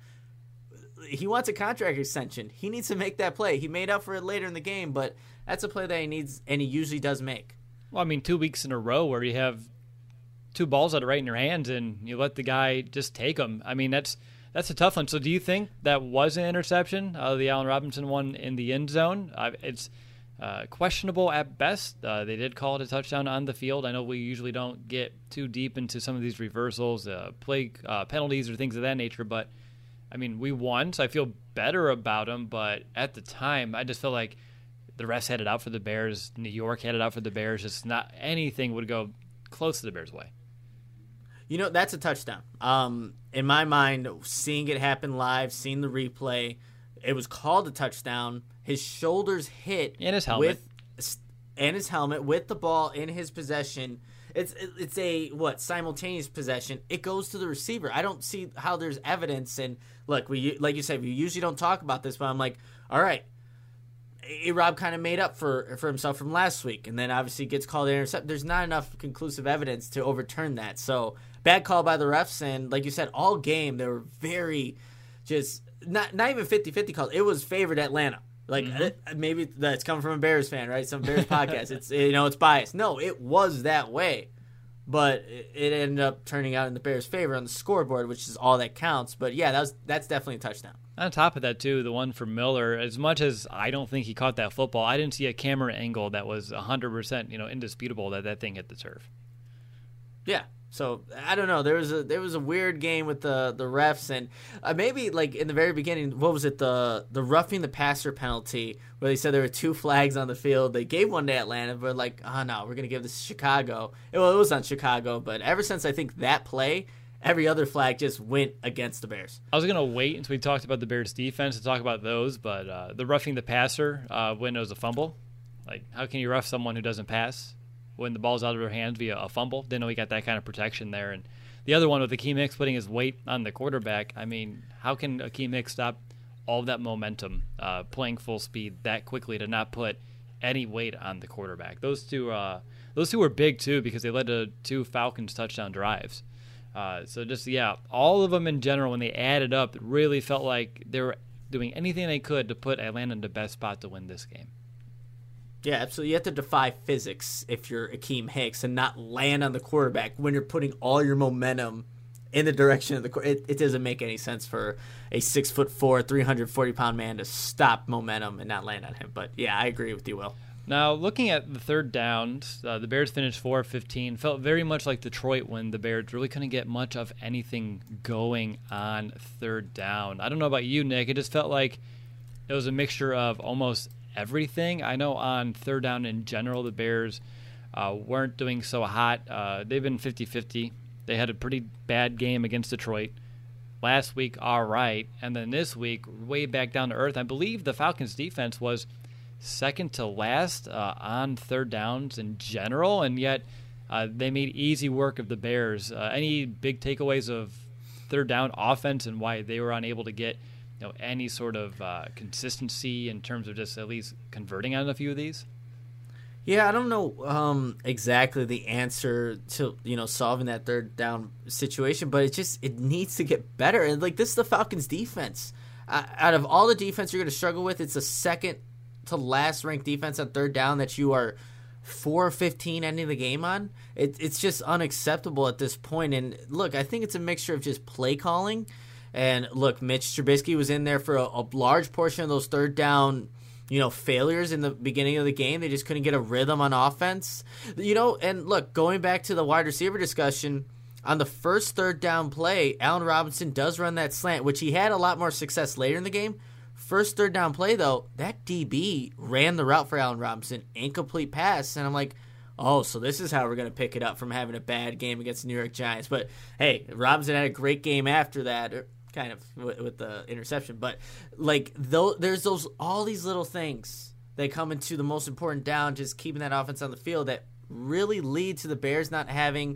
He wants a contract extension. He needs to make that play. He made up for it later in the game, but that's a play that he needs, and he usually does make. Well, I mean, 2 weeks in a row where you have 2 balls that are right in your hands and you let the guy just take them. I mean, that's a tough one. So do you think that was an interception, the Allen Robinson one in the end zone? It's questionable at best. They did call it a touchdown on the field. I know we usually don't get too deep into some of these reversals, play penalties or things of that nature, but I mean, we won, so I feel better about them, but at the time, I just feel like the refs had it out for the Bears. New York had it out for the Bears. Just not anything would go close to the Bears' way. That's a touchdown. In my mind, seeing it happen live, seeing the replay, it was called a touchdown. His shoulders hit and his helmet with the ball in his possession. It's a simultaneous possession. It goes to the receiver. I don't see how there's evidence. And look, we like you said, we usually don't talk about this, but I'm like, all right, A-Rob kind of made up for himself from last week, and then obviously gets called an intercept. There's not enough conclusive evidence to overturn that. So bad call by the refs, and like you said, all game they were very just not even 50-50 calls. It was favored Atlanta. Like maybe that's coming from a Bears fan, right? Some Bears podcast. It's it's biased. No, it was that way, but it ended up turning out in the Bears' favor on the scoreboard, which is all that counts. But yeah, that's definitely a touchdown. On top of that, too, the one for Miller, as much as I don't think he caught that football, I didn't see a camera angle that was 100% indisputable that thing hit the turf. Yeah. So I don't know. There was a weird game with the refs, and maybe like in the very beginning, what was it, the roughing the passer penalty, where they said there were 2 flags on the field. They gave one to Atlanta, but like, oh no, we're gonna give this to Chicago. Well, it was on Chicago, but ever since I think that play, every other flag just went against the Bears. I was gonna wait until we talked about the Bears defense to talk about those, but the roughing the passer when it was a fumble, like how can you rough someone who doesn't pass when the ball's out of their hands via a fumble? Didn't know he got that kind of protection there. And the other one with Akiem Hicks putting his weight on the quarterback, I mean, how can Akiem Hicks stop all of that momentum playing full speed that quickly to not put any weight on the quarterback? Those two were big too because they led to 2 Falcons touchdown drives. So just, yeah, all of them in general, when they added up, it really felt like they were doing anything they could to put Atlanta in the best spot to win this game. Yeah, absolutely. You have to defy physics if you're Akeem Hicks and not land on the quarterback when you're putting all your momentum in the direction of the quarterback. It doesn't make any sense for a 6'4", 340-pound man to stop momentum and not land on him. But, yeah, I agree with you, Will. Now, looking at the third downs, the Bears finished 4 of 15. Felt very much like Detroit when the Bears really couldn't get much of anything going on third down. I don't know about you, Nick. It just felt like it was a mixture of almost everything. I know on third down in general, the Bears weren't doing so hot. They've been 50-50. They had a pretty bad game against Detroit. Last week, all right. And then this week, way back down to earth. I believe the Falcons' defense was second to last on third downs in general, and yet they made easy work of the Bears. Any big takeaways of third down offense and why they were unable to get any sort of consistency in terms of just at least converting on a few of these? Yeah, I don't know exactly the answer to solving that third down situation, but it needs to get better. And this is the Falcons' defense. Out of all the defense you're going to struggle with, it's the second to last ranked defense on third down that you are 4 of 15 ending the game on. It's just unacceptable at this point. And look, I think it's a mixture of just play calling. And look, Mitch Trubisky was in there for a large portion of those third down failures in the beginning of the game. They just couldn't get a rhythm on offense. And look, going back to the wide receiver discussion, on the first third down play, Allen Robinson does run that slant, which he had a lot more success later in the game. First third down play, though, that DB ran the route for Allen Robinson, incomplete pass, and I'm like, oh, so this is how we're going to pick it up from having a bad game against the New York Giants. But, hey, Robinson had a great game after that, kind of with the interception. But, there's all these little things that come into the most important down, just keeping that offense on the field, that really lead to the Bears not having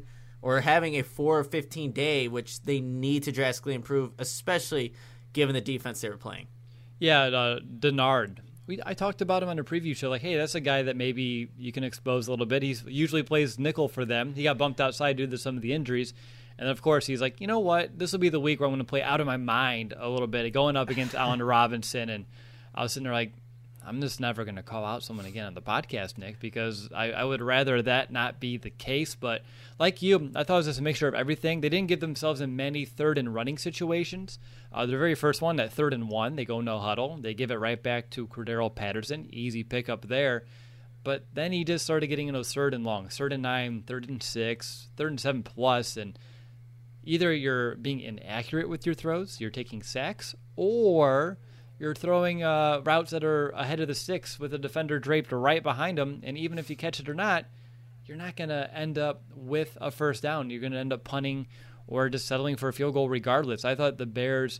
a 4 of 15 day, which they need to drastically improve, especially given the defense they were playing. Yeah, Denard. I talked about him on a preview show, hey, that's a guy that maybe you can expose a little bit. He usually plays nickel for them. He got bumped outside due to some of the injuries. And, of course, he's like, you know what? This will be the week where I'm going to play out of my mind a little bit, going up against Allen Robinson. And I was sitting there like, I'm just never going to call out someone again on the podcast, Nick, because I would rather that not be the case. But like you, I thought it was just a mixture of everything. They didn't get themselves in many third and running situations. Their very first one, that 3rd and 1, they go no huddle. They give it right back to Cordero Patterson. Easy pickup there. But then he just started getting in those 3rd and long, 3rd and 9, 3rd and 6, 3rd and 7 plus, and either you're being inaccurate with your throws, you're taking sacks, or you're throwing routes that are ahead of the sticks with a defender draped right behind them, and even if you catch it or not, you're not going to end up with a first down. You're going to end up punting or just settling for a field goal regardless. I thought the Bears,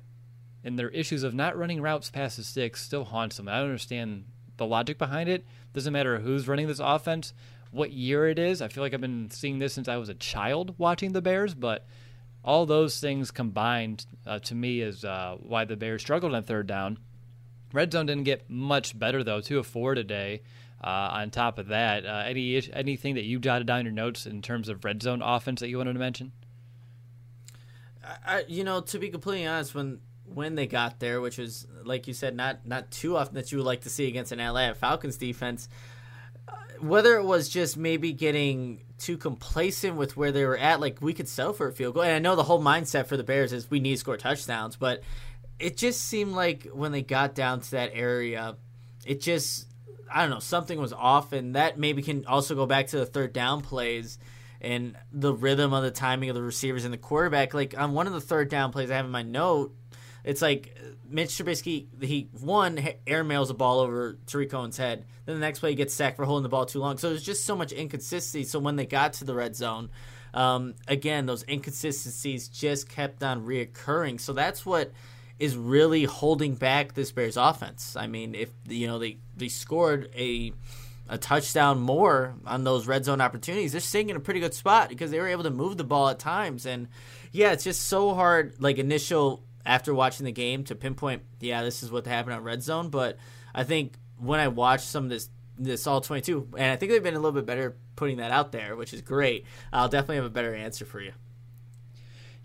and their issues of not running routes past the sticks, still haunts them. I don't understand the logic behind it. Doesn't matter who's running this offense, what year it is. I feel like I've been seeing this since I was a child watching the Bears, but all those things combined to me is why the Bears struggled on third down. Red zone didn't get much better, though, 2 of 4 today. On top of that, anything that you jotted down in your notes in terms of red zone offense that you wanted to mention? To be completely honest, when they got there, which was, like you said, not too often that you would like to see against an Atlanta Falcons defense, whether it was just maybe getting too complacent with where they were at, we could settle for a field goal. And I know the whole mindset for the Bears is we need to score touchdowns, but it just seemed like when they got down to that area, it just, I don't know, something was off. And that maybe can also go back to the third down plays and the rhythm of the timing of the receivers and the quarterback. On one of the third down plays I have in my note, it's like Mitch Trubisky, he airmails a ball over Tariq Cohen's head. Then the next play he gets sacked for holding the ball too long. So there's just so much inconsistency. So when they got to the red zone, again, those inconsistencies just kept on reoccurring. So that's what is really holding back this Bears offense. I mean, if they scored a touchdown more on those red zone opportunities, they're sitting in a pretty good spot because they were able to move the ball at times. And yeah, it's just so hard, after watching the game, to pinpoint, this is what happened on red zone. But I think when I watched some of this all 22, and I think they've been a little bit better putting that out there, which is great, I'll definitely have a better answer for you.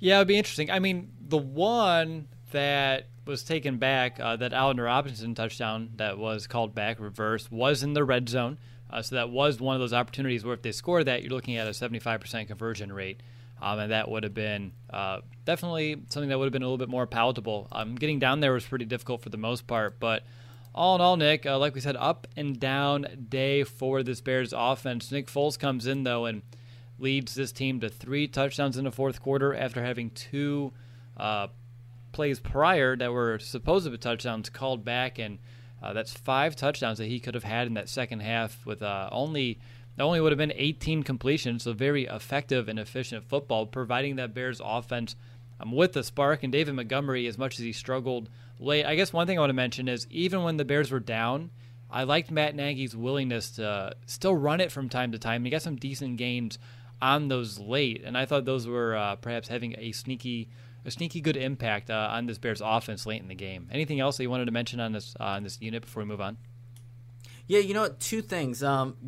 Yeah, it'd be interesting. I mean, the one that was taken back, that Allen Robinson touchdown that was called back, reverse, was in the red zone. So that was one of those opportunities where if they score that, you're looking at a 75% conversion rate. And that would have been definitely something that would have been a little bit more palatable. Getting down there was pretty difficult for the most part. But all in all, Nick, like we said, up and down day for this Bears offense. Nick Foles comes in, though, and leads this team to 3 touchdowns in the fourth quarter after having 2 plays prior that were supposed to be touchdowns called back. And that's 5 touchdowns that he could have had in that second half with only would have been 18 completions, so very effective and efficient football, providing that Bears offense with the spark. And David Montgomery, as much as he struggled late, I guess one thing I want to mention is even when the Bears were down, I liked Matt Nagy's willingness to still run it from time to time. He got some decent gains on those late, and I thought those were perhaps having a sneaky good impact on this Bears offense late in the game. Anything else that you wanted to mention on this unit before we move on? Yeah, you know what? 2 things.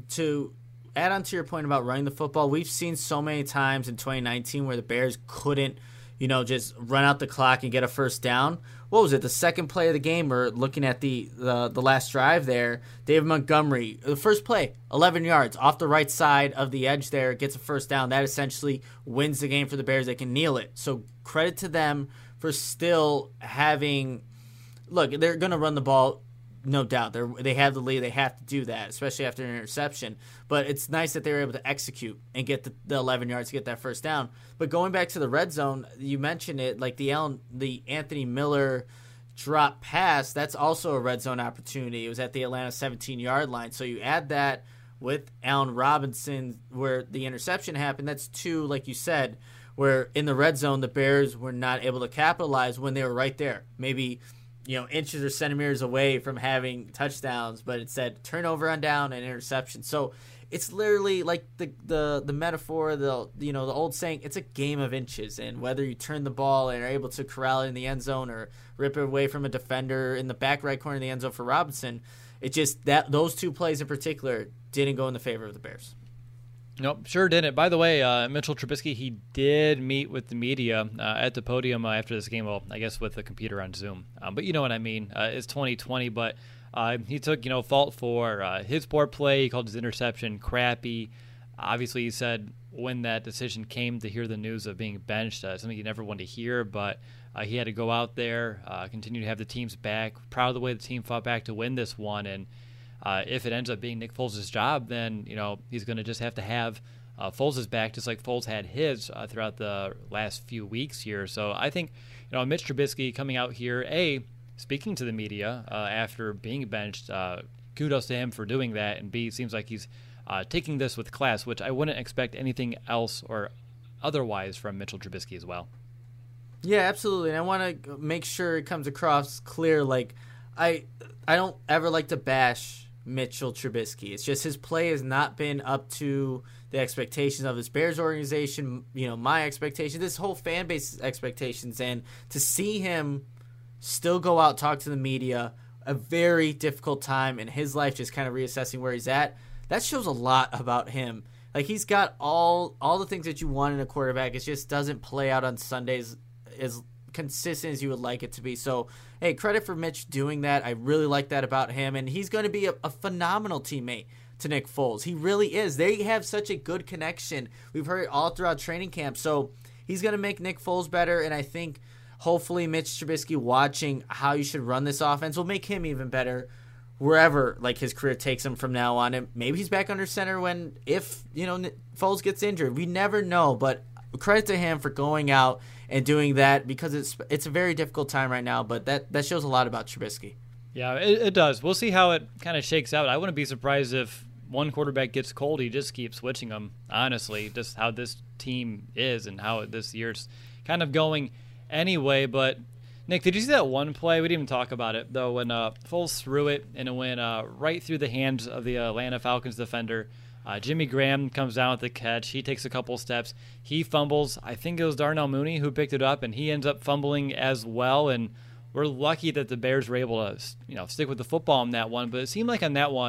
To add on to your point about running the football, we've seen so many times in 2019 where the Bears couldn't, just run out the clock and get a first down. What was it, the second play of the game, or looking at the last drive there, David Montgomery, the first play, 11 yards off the right side of the edge there, gets a first down. That essentially wins the game for the Bears. They can kneel it. So credit to them for still having – look, they're going to run the ball. No doubt. They have the lead. They have to do that, especially after an interception. But it's nice that they were able to execute and get the 11 yards to get that first down. But going back to the red zone, you mentioned it, like the Anthony Miller drop pass, that's also a red zone opportunity. It was at the Atlanta 17-yard line. So you add that with Allen Robinson where the interception happened. That's 2, like you said, where in the red zone the Bears were not able to capitalize when they were right there. Maybe inches or centimeters away from having touchdowns, but it said turnover on down and interception. So it's literally like the metaphor, the old saying, it's a game of inches. And whether you turn the ball and are able to corral it in the end zone or rip it away from a defender in the back right corner of the end zone for Robinson, it just that those 2 plays in particular didn't go in the favor of the Bears. Nope, sure didn't. By the way, Mitchell Trubisky, he did meet with the media at the podium after this game. Well, I guess with the computer on Zoom. But you know what I mean. It's 2020, but he took fault for his poor play. He called his interception crappy. Obviously, he said when that decision came to hear the news of being benched, something he never wanted to hear, but he had to go out there, continue to have the team's back. Proud of the way the team fought back to win this one, and if it ends up being Nick Foles' job, then he's going to just have to have Foles' back, just like Foles had his throughout the last few weeks here. So I think Mitch Trubisky coming out here, speaking to the media after being benched, kudos to him for doing that, and B, seems like he's taking this with class, which I wouldn't expect anything else or otherwise from Mitchell Trubisky as well. Yeah, absolutely. And I want to make sure it comes across clear. Like I don't ever like to bash Mitchell Trubisky. It's just his play has not been up to the expectations of this Bears organization, my expectations, this whole fan base's expectations. And to see him still go out, talk to the media, a very difficult time in his life, just kind of reassessing where he's at, that shows a lot about him. Like, he's got all the things that you want in a quarterback. It just doesn't play out on Sundays as consistent as you would like it to be. So, hey, credit for Mitch doing that. I really like that about him, and he's going to be a phenomenal teammate to Nick Foles. He really is. They have such a good connection. We've heard it all throughout training camp. So he's going to make Nick Foles better, and I think hopefully Mitch Trubisky watching how you should run this offense will make him even better wherever his career takes him from now on. And maybe he's back under center if Foles gets injured. We never know, but credit to him for going out and doing that, because it's a very difficult time right now, but that shows a lot about Trubisky. Yeah, it does. We'll see how it kind of shakes out. I wouldn't be surprised if one quarterback gets cold, he just keeps switching them, honestly, just how this team is and how this year's kind of going anyway. But, Nick, did you see that one play? We didn't even talk about it, though, when Foles threw it and it went right through the hands of the Atlanta Falcons defender. Jimmy Graham comes down with the catch. He takes a couple steps. He fumbles. I think it was Darnell Mooney who picked it up, and he ends up fumbling as well. And we're lucky that the Bears were able to, stick with the football on that one. But it seemed like on that one,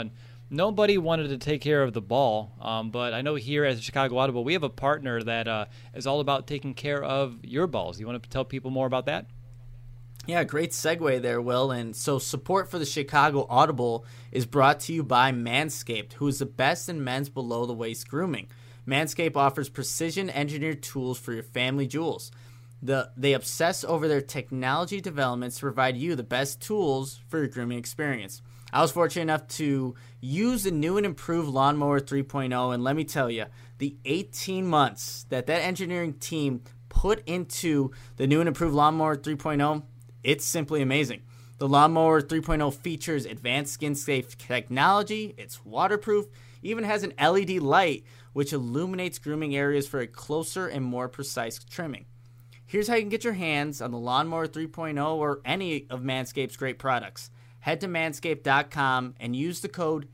nobody wanted to take care of the ball. But I know here at Chicago Audible, we have a partner that is all about taking care of your balls. You want to tell people more about that? Yeah, great segue there, Will. And so support for the Chicago Audible is brought to you by Manscaped, who is the best in men's below-the-waist grooming. Manscaped offers precision-engineered tools for your family jewels. They obsess over their technology developments to provide you the best tools for your grooming experience. I was fortunate enough to use the new and improved Lawnmower 3.0, and let me tell you, the 18 months that engineering team put into the new and improved Lawnmower 3.0, it's simply amazing. The Lawnmower 3.0 features advanced skin-safe technology, it's waterproof, even has an LED light which illuminates grooming areas for a closer and more precise trimming. Here's how you can get your hands on the Lawnmower 3.0 or any of Manscaped's great products. Head to manscaped.com and use the code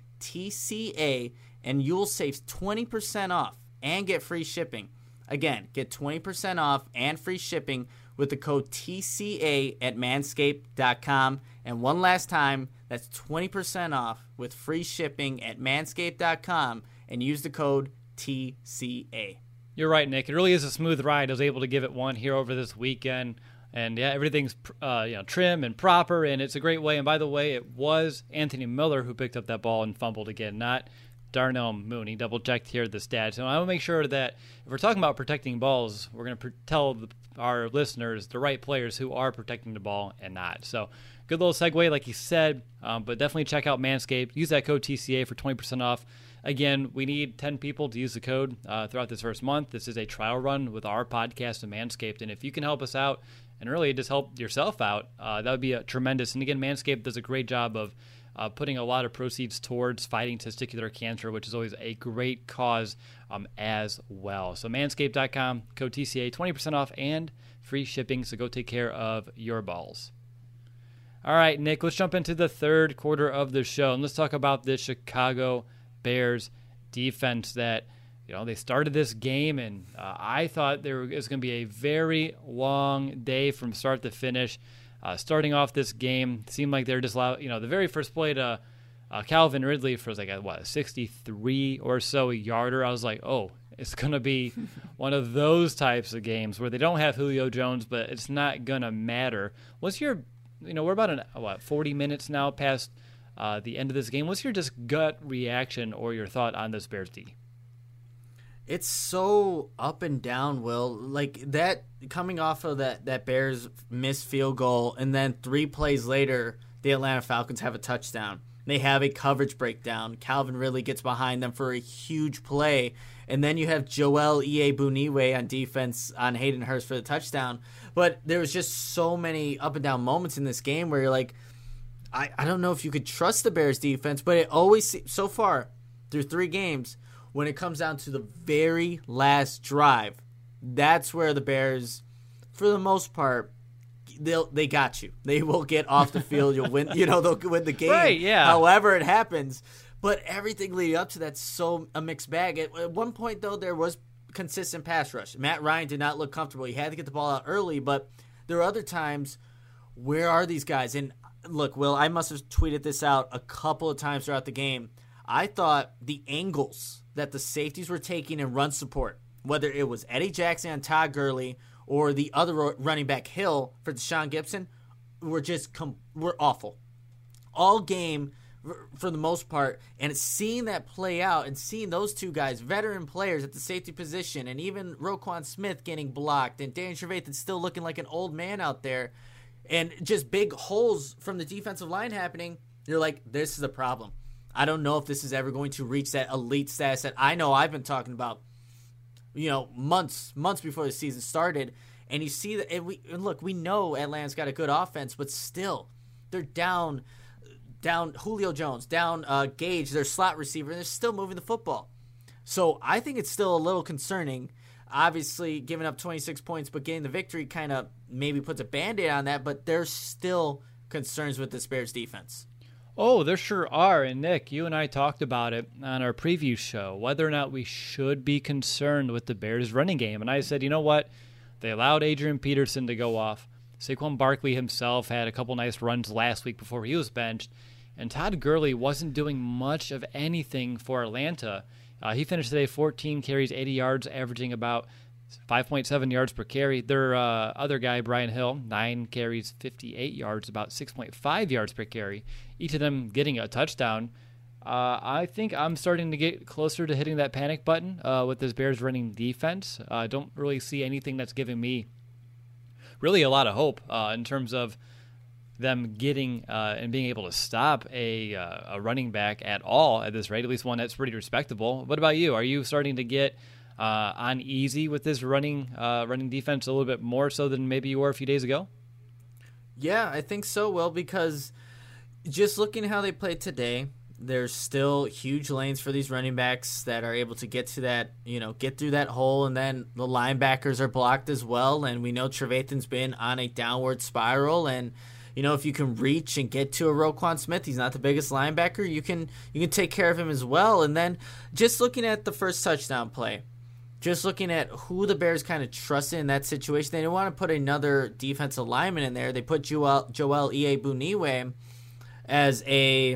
TCA and you'll save 20% off and get free shipping. Again, get 20% off and free shipping with the code TCA at manscaped.com. And one last time, that's 20% off with free shipping at manscaped.com and use the code TCA. You're right, Nick. It really is a smooth ride. I was able to give it one here over this weekend. And yeah, everything's trim and proper, and it's a great way. And by the way, it was Anthony Miller who picked up that ball and fumbled again, not Darnell Mooney. Double-checked here the stats. And I want to make sure that if we're talking about protecting balls, we're going to tell our listeners the right players who are protecting the ball and not. So good little segue, like you said, but definitely check out Manscaped. Use that code TCA for 20% off. Again, we need 10 people to use the code throughout this first month. This is a trial run with our podcast and Manscaped. And if you can help us out and really just help yourself out, that would be tremendous. And again, Manscaped does a great job of putting a lot of proceeds towards fighting testicular cancer, which is always a great cause as well. So manscaped.com, code TCA, 20% off and free shipping. So go take care of your balls. All right, Nick, let's jump into the third quarter of the show. And let's talk about this Chicago Bears defense that, they started this game, and I thought there was going to be a very long day from start to finish. Starting off this game, seemed like they were just allowed, the very first play to Calvin Ridley for a 63 or so yarder. I was like, oh, it's going to be one of those types of games where they don't have Julio Jones, but it's not going to matter. What's your, we're about 40 minutes now past the end of this game. What's your just gut reaction or your thought on this Bears D? It's so up and down, Will. Like that coming off of that Bears missed field goal, and then 3 plays later, the Atlanta Falcons have a touchdown. They have a coverage breakdown. Calvin Ridley gets behind them for a huge play, and then you have Joel Iyiegbuniwe on defense on Hayden Hurst for the touchdown. But there was just so many up and down moments in this game where you're like, I don't know if you could trust the Bears defense, but it always, so far through 3 games, when it comes down to the very last drive, that's where the Bears, for the most part, they got you. They will get off the field. You'll win. They'll win the game. Right, yeah. However it happens, but everything leading up to that's so a mixed bag. At one point, though, there was consistent pass rush. Matt Ryan did not look comfortable. He had to get the ball out early, but there are other times. Where are these guys? And look, Will, I must have tweeted this out a couple of times throughout the game. I thought the angles that the safeties were taking in run support, whether it was Eddie Jackson on Todd Gurley or the other running back Hill for Deshaun Gibson, were were awful. All game for the most part, and seeing that play out and seeing those 2 guys, veteran players at the safety position, and even Roquan Smith getting blocked, and Danny Trevathan still looking like an old man out there, and just big holes from the defensive line happening, you're like, this is a problem. I don't know if this is ever going to reach that elite status that I know I've been talking about, months before the season started. And you see that, and look, we know Atlanta's got a good offense, but still, they're down Julio Jones, down Gage, their slot receiver, and they're still moving the football. So I think it's still a little concerning. Obviously, giving up 26 points, but getting the victory kind of maybe puts a Band-Aid on that, but there's still concerns with this Bears defense. Oh, there sure are. And Nick, you and I talked about it on our preview show, whether or not we should be concerned with the Bears running game. And I said, you know what? They allowed Adrian Peterson to go off. Saquon Barkley himself had a couple nice runs last week before he was benched. and Todd Gurley wasn't doing much of anything for Atlanta. He finished today 14 carries, 80 yards, averaging about 5.7 yards per carry. Their other guy, Brian Hill, 9 carries, 58 yards, about 6.5 yards per carry, each of them getting a touchdown. I think I'm starting to get closer to hitting that panic button with this Bears running defense. I don't really see anything that's giving me really a lot of hope in terms of them getting and being able to stop a running back at all at this rate, at least one that's pretty respectable. What about you? Are you starting to get uneasy with this running defense a little bit more so than maybe you were a few days ago? Yeah, I think so, Will, because just looking at how they played today, there's still huge lanes for these running backs that are able to get to that, get through that hole, and then the linebackers are blocked as well, and we know Trevathan's been on a downward spiral, and if you can reach and get to a Roquan Smith, he's not the biggest linebacker, you can take care of him as well. And then just looking at the first touchdown play, just looking at who the Bears kind of trusted in that situation, they didn't want to put another defensive lineman in there. They put Joel Iyiegbuniwe as a,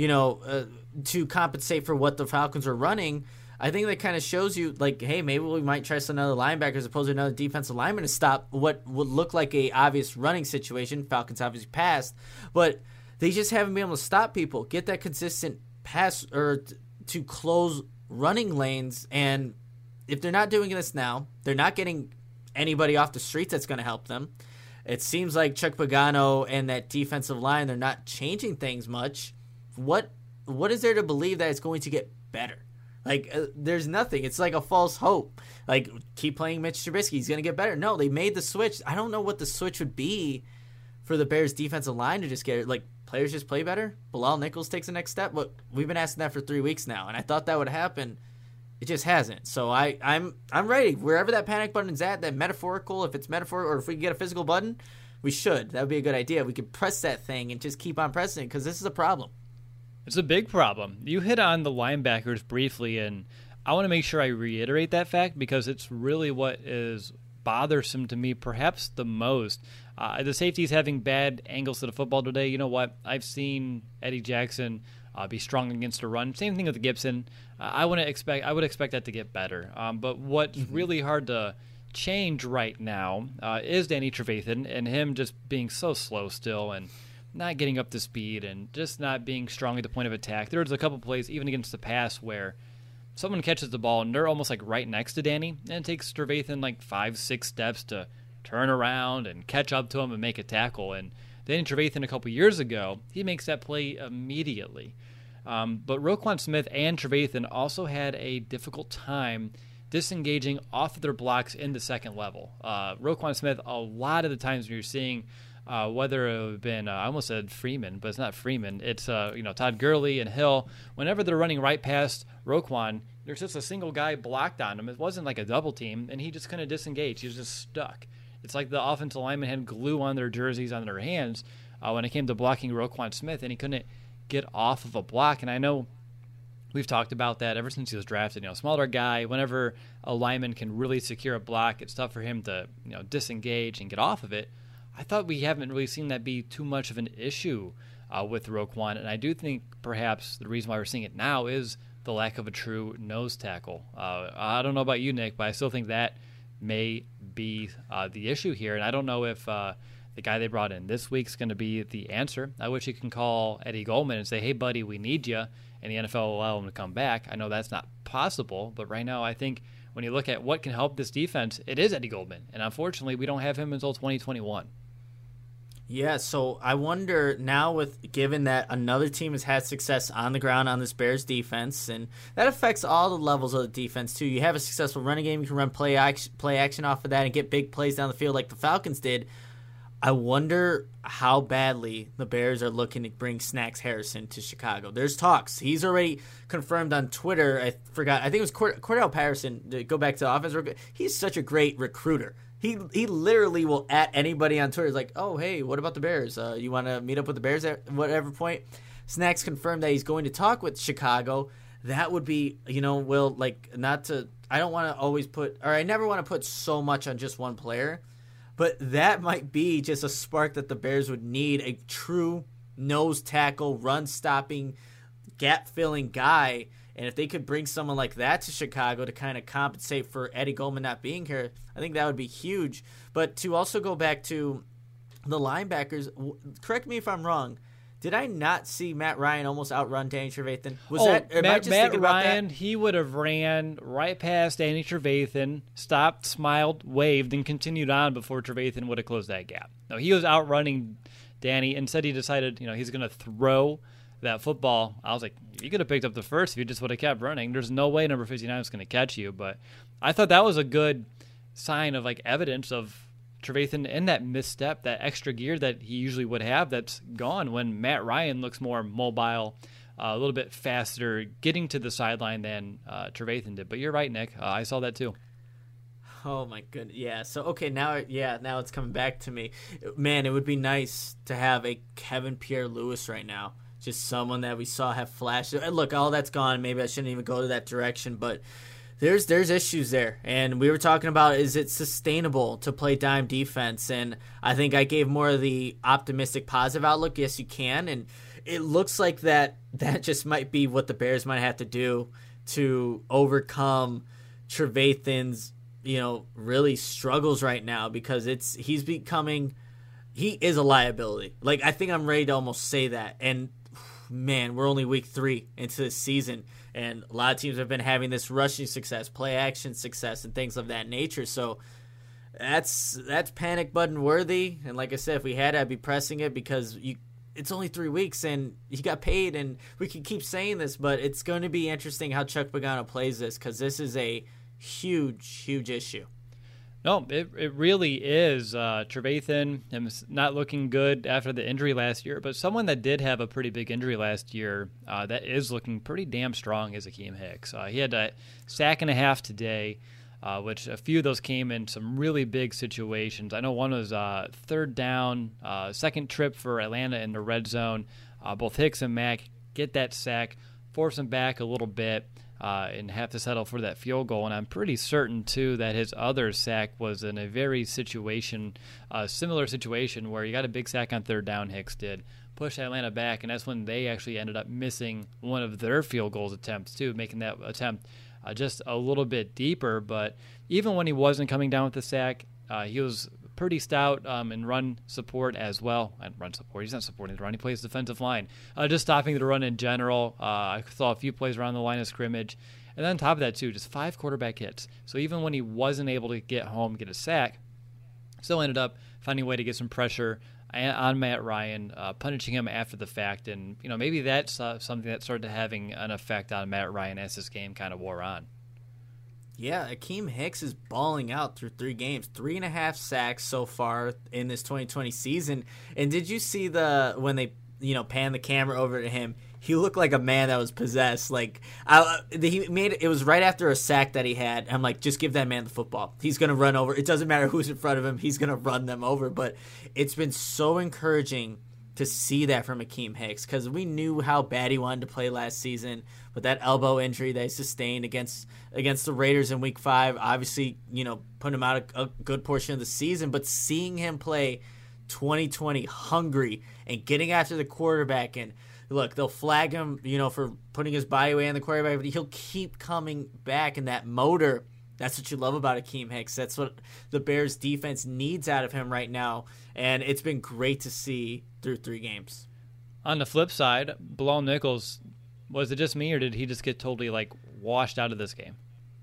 to compensate for what the Falcons are running. I think that kind of shows you, like, hey, maybe we might try some other linebacker as opposed to another defensive lineman to stop what would look like a obvious running situation. Falcons obviously passed, but they just haven't been able to stop people, get that consistent pass or to close running lanes. And if they're not doing this now, they're not getting anybody off the streets that's going to help them. It seems like Chuck Pagano and that defensive line, they're not changing things much. What is there to believe that it's going to get better? Like, there's nothing. It's like a false hope. Like, keep playing Mitch Trubisky. He's going to get better. No, they made the switch. I don't know what the switch would be for the Bears' defensive line to just get it. Like, players just play better? Bilal Nichols takes the next step? Look, we've been asking that for 3 weeks now, and I thought that would happen. It just hasn't. So I'm ready. Wherever that panic button is at, that metaphorical, if it's metaphor, or if we can get a physical button, we should. That would be a good idea. We could press that thing and just keep on pressing it because this is a problem. It's a big problem. You hit on the linebackers briefly, and I want to make sure I reiterate that fact because it's really what is bothersome to me perhaps the most. The safeties having bad angles to the football today. You know what? I've seen Eddie Jackson be strong against the run. Same thing with Gibson. I would expect that to get better. But what's really hard to change right now is Danny Trevathan and him just being so slow still and not getting up to speed and just not being strong at the point of attack. There was a couple plays, even against the pass, where someone catches the ball and they're almost like right next to Danny, and it takes Trevathan like 5-6 steps to turn around and catch up to him and make a tackle. And Danny Trevathan a couple years ago, he makes that play immediately. But Roquan Smith and Trevathan also had a difficult time disengaging off of their blocks in the second level. Roquan Smith, a lot of the times when you're seeing whether it would have been, I almost said Freeman, but it's not Freeman. It's Todd Gurley and Hill. Whenever they're running right past Roquan, there's just a single guy blocked on him. It wasn't like a double team, and he just couldn't disengage. He was just stuck. It's like the offensive linemen had glue on their jerseys, on their hands, when it came to blocking Roquan Smith, and he couldn't get off of a block. And I know we've talked about that ever since he was drafted. Smaller guy, whenever a lineman can really secure a block, it's tough for him to disengage and get off of it. I thought we haven't really seen that be too much of an issue with Roquan, and I do think perhaps the reason why we're seeing it now is the lack of a true nose tackle. I don't know about you, Nick, but I still think that may be the issue here, and I don't know if the guy they brought in this week's going to be the answer. I wish he can call Eddie Goldman and say, hey, buddy, we need you, and the NFL will allow him to come back. I know that's not possible, but right now I think when you look at what can help this defense, it is Eddie Goldman, and unfortunately we don't have him until 2021. Yeah, so I wonder now given that another team has had success on the ground on this Bears defense, and that affects all the levels of the defense too. You have a successful running game, you can run play action off of that and get big plays down the field like the Falcons did. I wonder how badly the Bears are looking to bring Snacks Harrison to Chicago. There's talks. He's already confirmed on Twitter. I think it was Cordell Patterson, to go back to the offense. He's such a great recruiter. He literally will at anybody on Twitter. He's like, oh, hey, what about the Bears? You want to meet up with the Bears at whatever point? Snacks confirmed that he's going to talk with Chicago. That would be, Will, I don't want to always I never want to put so much on just one player, but that might be just a spark that the Bears would need, a true nose tackle, run stopping, gap filling guy. And if they could bring someone like that to Chicago to kind of compensate for Eddie Goldman not being here, I think that would be huge. But to also go back to the linebackers, correct me if I'm wrong, did I not see Matt Ryan almost outrun Danny Trevathan? Matt Ryan, he would have ran right past Danny Trevathan, stopped, smiled, waved, and continued on before Trevathan would have closed that gap. No, he was outrunning Danny. Instead, he decided, he's going to throw that football. I was like, you could have picked up the first if you just would have kept running. There's no way number 59 was going to catch you. But I thought that was a good sign of evidence of Trevathan in that misstep, that extra gear that he usually would have that's gone when Matt Ryan looks more mobile, a little bit faster getting to the sideline than Trevathan did. But you're right, Nick. I saw that too. Oh my goodness, yeah. So okay, now it's coming back to me. Man, it would be nice to have a Kevin Pierre-Louis right now. Just someone that we saw have flashes. And look, all that's gone. Maybe I shouldn't even go to that direction, but there's issues there. And we were talking about, is it sustainable to play dime defense? And I think I gave more of the optimistic, positive outlook. Yes, you can. And it looks like that just might be what the Bears might have to do to overcome Trevathan's, really struggles right now, because he is a liability. I think I'm ready to almost say that. And man, we're only week 3 into the season, and a lot of teams have been having this rushing success, play action success, and things of that nature. So that's panic button worthy. And like I said, if we had, I'd be pressing it, because it's only 3 weeks and he got paid, and we can keep saying this, but it's going to be interesting how Chuck Pagano plays this, because this is a huge issue. No, it really is. Trevathan not looking good after the injury last year, but someone that did have a pretty big injury last year that is looking pretty damn strong is Akeem Hicks. He had a sack and a half today, which a few of those came in some really big situations. I know one was third down, second trip for Atlanta in the red zone. Both Hicks and Mack get that sack, force him back a little bit, and have to settle for that field goal. And I'm pretty certain, too, that his other sack was in a very similar situation where he got a big sack on third down, Hicks did, pushed Atlanta back, and that's when they actually ended up missing one of their field goals attempts, too, making that attempt just a little bit deeper. But even when he wasn't coming down with the sack, he was pretty stout in run support as well. And run support, he's not supporting the run, he plays defensive line. Just stopping the run in general. I saw a few plays around the line of scrimmage. And then on top of that, too, just 5 quarterback hits. So even when he wasn't able to get home, get a sack, still ended up finding a way to get some pressure on Matt Ryan, punishing him after the fact. And, maybe that's something that started having an effect on Matt Ryan as this game kind of wore on. Yeah, Akeem Hicks is balling out through 3 games, 3.5 sacks so far in this 2020 season. And did you see when they, panned the camera over to him? He looked like a man that was possessed. It was right after a sack that he had. I'm like, just give that man the football. He's going to run over. It doesn't matter who's in front of him. He's going to run them over. But it's been so encouraging to see that from Akeem Hicks, because we knew how bad he wanted to play last season with that elbow injury that he sustained against the Raiders in Week 5. Obviously, put him out a good portion of the season, but seeing him play 2020 hungry and getting after the quarterback, and look, they'll flag him, for putting his body weight on the quarterback, but he'll keep coming back, and that motor, that's what you love about Akeem Hicks. That's what the Bears defense needs out of him right now, and it's been great to see through 3 games. On the flip side, Bilal Nichols, was it just me, or did he just get totally washed out of this game?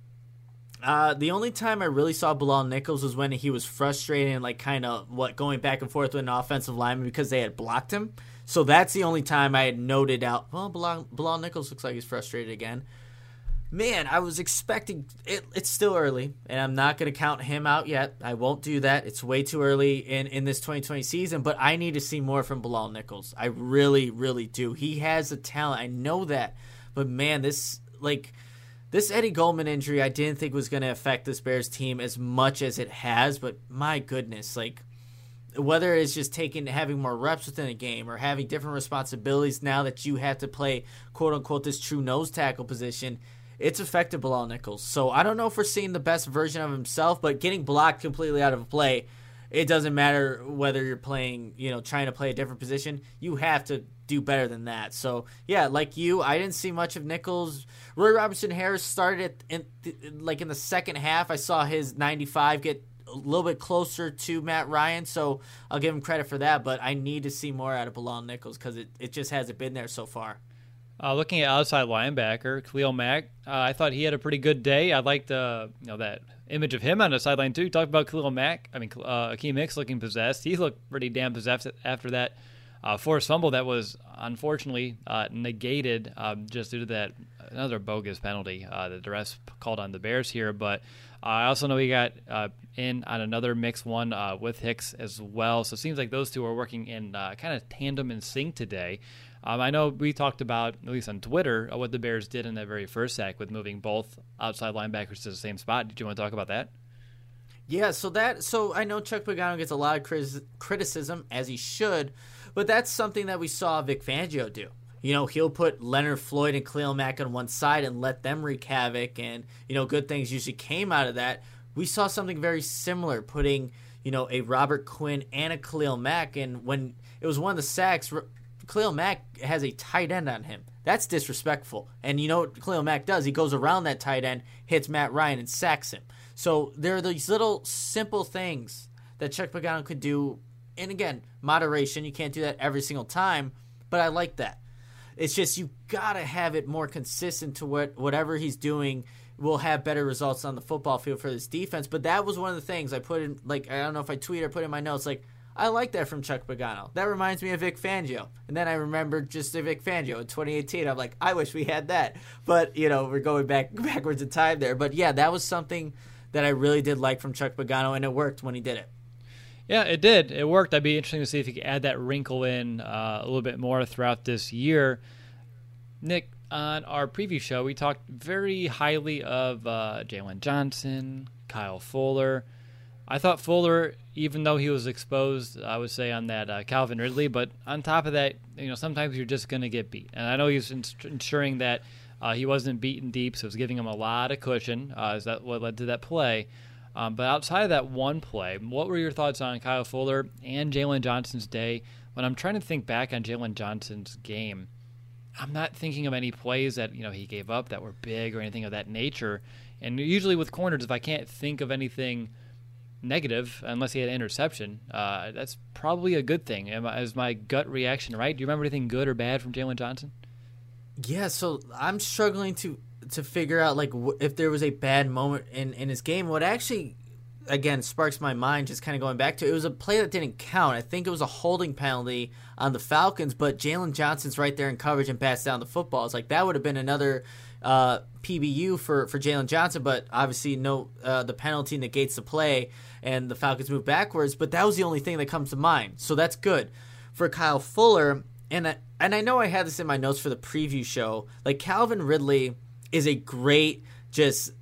The only time I really saw Bilal Nichols was when he was frustrated and going back and forth with an offensive lineman because they had blocked him. So that's the only time I had noted out, well, Bilal Nichols looks like he's frustrated again. Man, I was expecting it. It's still early, and I'm not going to count him out yet. I won't do that. It's way too early in this 2020 season, but I need to see more from Bilal Nichols. I really, really do. He has the talent. I know that. But, man, this Eddie Goldman injury I didn't think was going to affect this Bears team as much as it has, but my goodness, whether it's just having more reps within a game or having different responsibilities now that you have to play, quote-unquote, this true nose tackle position, it's affected Bilal Nichols. So I don't know if we're seeing the best version of himself, but getting blocked completely out of play it doesn't matter whether you're playing, trying to play a different position. You have to do better than that. So, yeah, like you, I didn't see much of Nichols. Roy Robertson-Harris started in the second half. I saw his 95 get a little bit closer to Matt Ryan, so I'll give him credit for that. But I need to see more out of Bilal Nichols because it just hasn't been there so far. Looking at outside linebacker, Khalil Mack, I thought he had a pretty good day. I liked that image of him on the sideline too. You talked about Khalil Mack. Akeem Hicks looking possessed. He looked pretty damn possessed after that forced fumble that was unfortunately negated just due to that another bogus penalty that the refs called on the Bears here. But I also know he got in on another mixed one with Hicks as well. So it seems like those two are working in kind of tandem and sync today. I know we talked about, at least on Twitter, what the Bears did in that very first sack with moving both outside linebackers to the same spot. Did you want to talk about that? Yeah, so I know Chuck Pagano gets a lot of criticism, as he should, but that's something that we saw Vic Fangio do. He'll put Leonard Floyd and Khalil Mack on one side and let them wreak havoc, and, good things usually came out of that. We saw something very similar, putting, a Robert Quinn and a Khalil Mack, and when it was one of the sacks, Khalil Mack has a tight end on him. That's disrespectful. And you know what Khalil Mack does? He goes around that tight end, hits Matt Ryan, and sacks him. So there are these little simple things that Chuck Pagano could do. And again, moderation. You can't do that every single time, but I like that. It's just you got to have it more consistent to whatever he's doing will have better results on the football field for this defense. But that was one of the things I put in, I don't know if I tweeted or put in my notes, I like that from Chuck Pagano. That reminds me of Vic Fangio. And then I remembered just the Vic Fangio in 2018. I'm like, I wish we had that. But, we're going backwards in time there. But, yeah, that was something that I really did like from Chuck Pagano, and it worked when he did it. Yeah, it did. It worked. I'd be interesting to see if he could add that wrinkle in a little bit more throughout this year. Nick, on our preview show, we talked very highly of Jalen Johnson, Kyle Fuller. I thought Fuller, even though he was exposed, I would say, on that Calvin Ridley, but on top of that, sometimes you're just going to get beat. And I know he's ensuring that he wasn't beaten deep, so it was giving him a lot of cushion. Is that what led to that play? But outside of that one play, what were your thoughts on Kyle Fuller and Jalen Johnson's day? When I'm trying to think back on Jalen Johnson's game, I'm not thinking of any plays that he gave up that were big or anything of that nature. And usually with corners, if I can't think of anything negative, unless he had an interception, that's probably a good thing. Is my gut reaction right? Do you remember anything good or bad from Jalen Johnson? Yeah, so I'm struggling to figure out if there was a bad moment in his game. What actually, again, sparks my mind, just kind of going back to it was a play that didn't count. I think it was a holding penalty on the Falcons, but Jalen Johnson's right there in coverage and passed down the football. It's that would have been another PBU for Jalen Johnson, but obviously the penalty negates the play and the Falcons move backwards. But that was the only thing that comes to mind, so that's good for Kyle Fuller. And I know I had this in my notes for the preview show. Calvin Ridley is a great just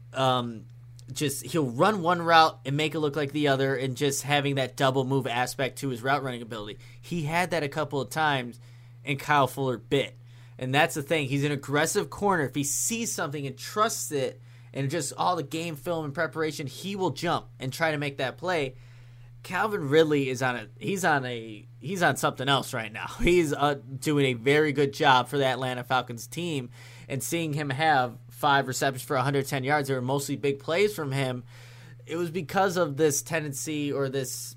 he'll run one route and make it look like the other, and just having that double move aspect to his route running ability. He had that a couple of times, and Kyle Fuller bit. And that's the thing. He's an aggressive corner. If he sees something and trusts it and just all the game film and preparation, he will jump and try to make that play. Calvin Ridley is he's on something else right now. He's doing a very good job for the Atlanta Falcons team, and seeing him have 5 receptions for 110 yards, they were mostly big plays from him. It was because of this tendency, or this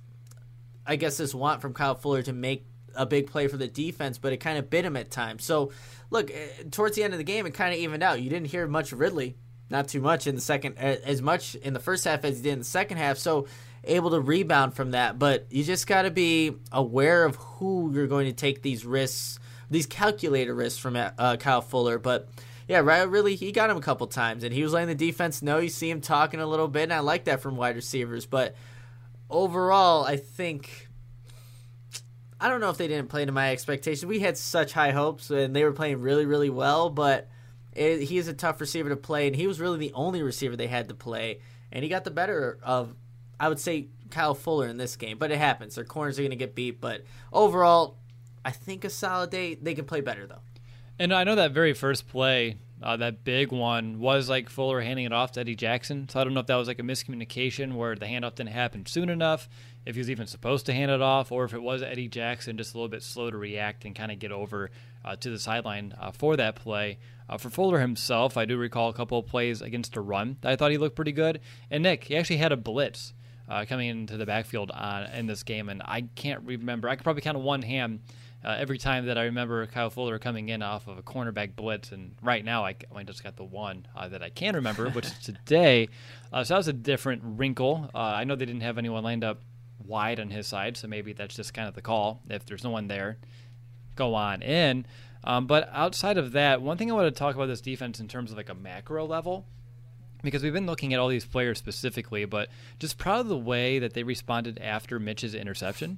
want from Kyle Fuller to make a big play for the defense, but it kind of bit him at times. So, look, towards the end of the game, it kind of evened out. You didn't hear much of Ridley, not too much in the second, as much in the first half as he did in the second half. So, able to rebound from that. But you just got to be aware of who you're going to take these risks, these calculated risks from Kyle Fuller. But yeah, right, really, he got him a couple times, and he was letting the defense know. You see him talking a little bit, and I like that from wide receivers. But overall, I don't know if they didn't play to my expectations. We had such high hopes, and they were playing really, really well. But he is a tough receiver to play, and he was really the only receiver they had to play. And he got the better of, I would say, Kyle Fuller in this game. But it happens. Their corners are going to get beat. But overall, I think a solid day. They can play better, though. And I know that very first play, That big one was like Fuller handing it off to Eddie Jackson. So I don't know if that was like a miscommunication where the handoff didn't happen soon enough, if he was even supposed to hand it off, or if it was Eddie Jackson just a little bit slow to react and kind of get over to the sideline for that play. For Fuller himself, I do recall a couple of plays against a run that I thought he looked pretty good. And Nick, he actually had a blitz coming into the backfield in this game, and I can't remember. I could probably count on one hand every time that I remember Kyle Fuller coming in off of a cornerback blitz, and right now I just got the one that I can remember, which is today. So that was a different wrinkle. I know they didn't have anyone lined up wide on his side, so maybe that's just kind of the call. If there's no one there, go on in. But outside of that, one thing I want to talk about this defense in terms of like a macro level, because we've been looking at all these players specifically, but just proud of the way that they responded after Mitch's interception.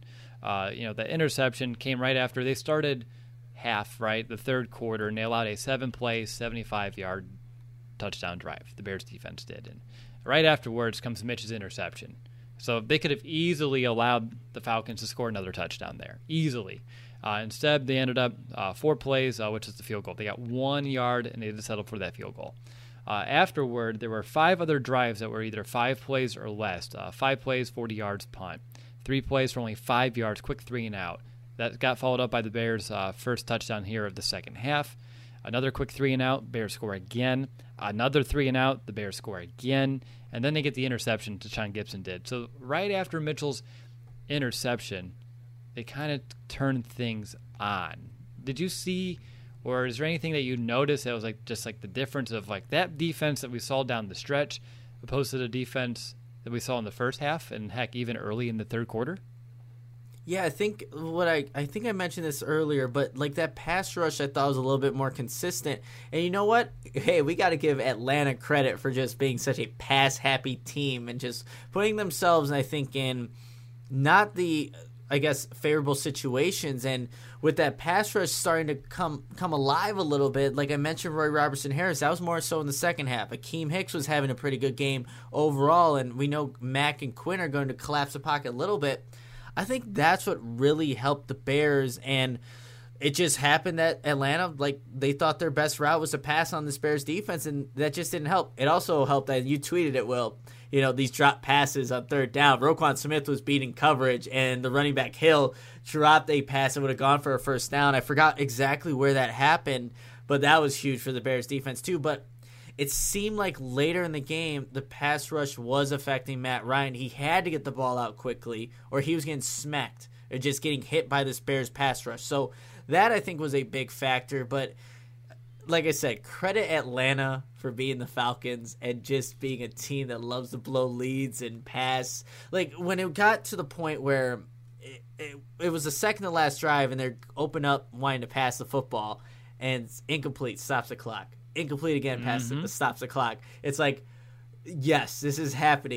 The interception came right after they started half, right, the third quarter, and they allowed a 7-play, 75-yard touchdown drive. The Bears defense did. And right afterwards comes Mitch's interception. So they could have easily allowed the Falcons to score another touchdown there, easily. Instead, they ended up 4 plays, which is the field goal. They got 1 yard, and they had to settle for that field goal. Afterward, there were 5 other drives that were either 5 plays or less. 5 plays, 40 yards, punt. 3 plays for only 5 yards, quick 3 and out. That got followed up by the Bears' first touchdown here of the second half. Another quick 3 and out, Bears score again. Another 3 and out, the Bears score again. And then they get the interception Tashaun Gipson did. So right after Mitchell's interception, they kind of turned things on. Did you see, or is there anything that you noticed that was like just like the difference of like that defense that we saw down the stretch opposed to the defense that we saw in the first half and heck even early in the third quarter? Yeah, I think I think I mentioned this earlier, but like that pass rush I thought was a little bit more consistent. And you know what? Hey, we got to give Atlanta credit for just being such a pass-happy team and just putting themselves, I think, in not the, I guess, favorable situations. And with that pass rush starting to come alive a little bit, like I mentioned Roy Robertson Harris, that was more so in the second half. Akeem Hicks was having a pretty good game overall, and we know Mack and Quinn are going to collapse the pocket a little bit. I think that's what really helped the Bears, and it just happened that Atlanta, like, they thought their best route was to pass on this Bears defense, and that just didn't help. It also helped that you tweeted it, Will, these drop passes on third down. Roquan Smith was beating coverage, and the running back Hill dropped a pass that would have gone for a first down. I forgot exactly where that happened, but that was huge for the Bears defense too. But it seemed like later in the game, the pass rush was affecting Matt Ryan. He had to get the ball out quickly, or he was getting smacked or just getting hit by this Bears pass rush. So that, I think, was a big factor. But like I said, credit Atlanta for being the Falcons and just being a team that loves to blow leads and pass. Like, when it got to the point where it was the second to last drive and they're open up wanting to pass the football, and it's incomplete, stops the clock. Incomplete again, stops the clock. It's like, yes, this is happening.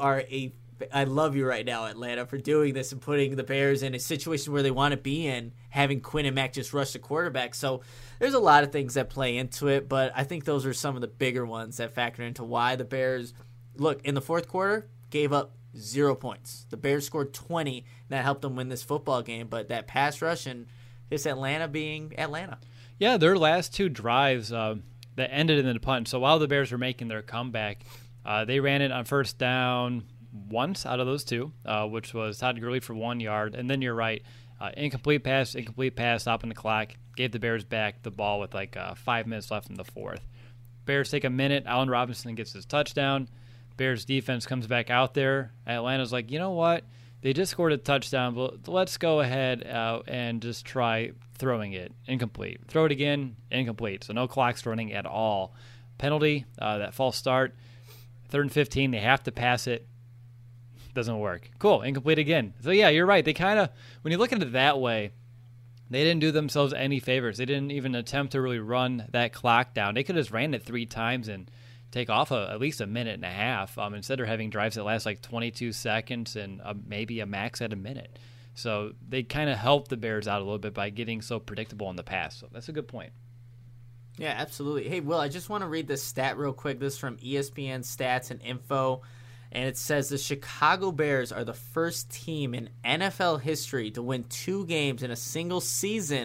I love you right now, Atlanta, for doing this and putting the Bears in a situation where they want to be in, having Quinn and Mack just rush the quarterback. So there's a lot of things that play into it, but I think those are some of the bigger ones that factor into why the Bears, look, in the fourth quarter, gave up 0 points. The Bears scored 20, and that helped them win this football game, but that pass rush and this Atlanta being Atlanta. Yeah, their last 2 drives that ended in the punt. So while the Bears were making their comeback, they ran it on first down once out of those 2, which was Todd Gurley for 1 yard. And then you're right, incomplete pass, stopping the clock, gave the Bears back the ball with like 5 minutes left in the fourth. Bears take a minute. Allen Robinson gets his touchdown. Bears defense comes back out there. Atlanta's like, you know what? They just scored a touchdown, but let's go ahead and just try throwing it. Incomplete. Throw it again. Incomplete. So no clocks running at all. Penalty, that false start. 3rd and 15, they have to pass it. Doesn't work. Cool. Incomplete again. So, yeah, you're right. They kind of, when you look at it that way, they didn't do themselves any favors. They didn't even attempt to really run that clock down. They could have just ran it 3 times and take off at least a minute and a half instead of having drives that last like 22 seconds and maybe a max at a minute. So they kind of helped the Bears out a little bit by getting so predictable in the pass. So that's a good point. Yeah, absolutely. Hey, Will, I just want to read this stat real quick. This is from ESPN Stats and Info. And it says the Chicago Bears are the first team in NFL history to win 2 games in a single season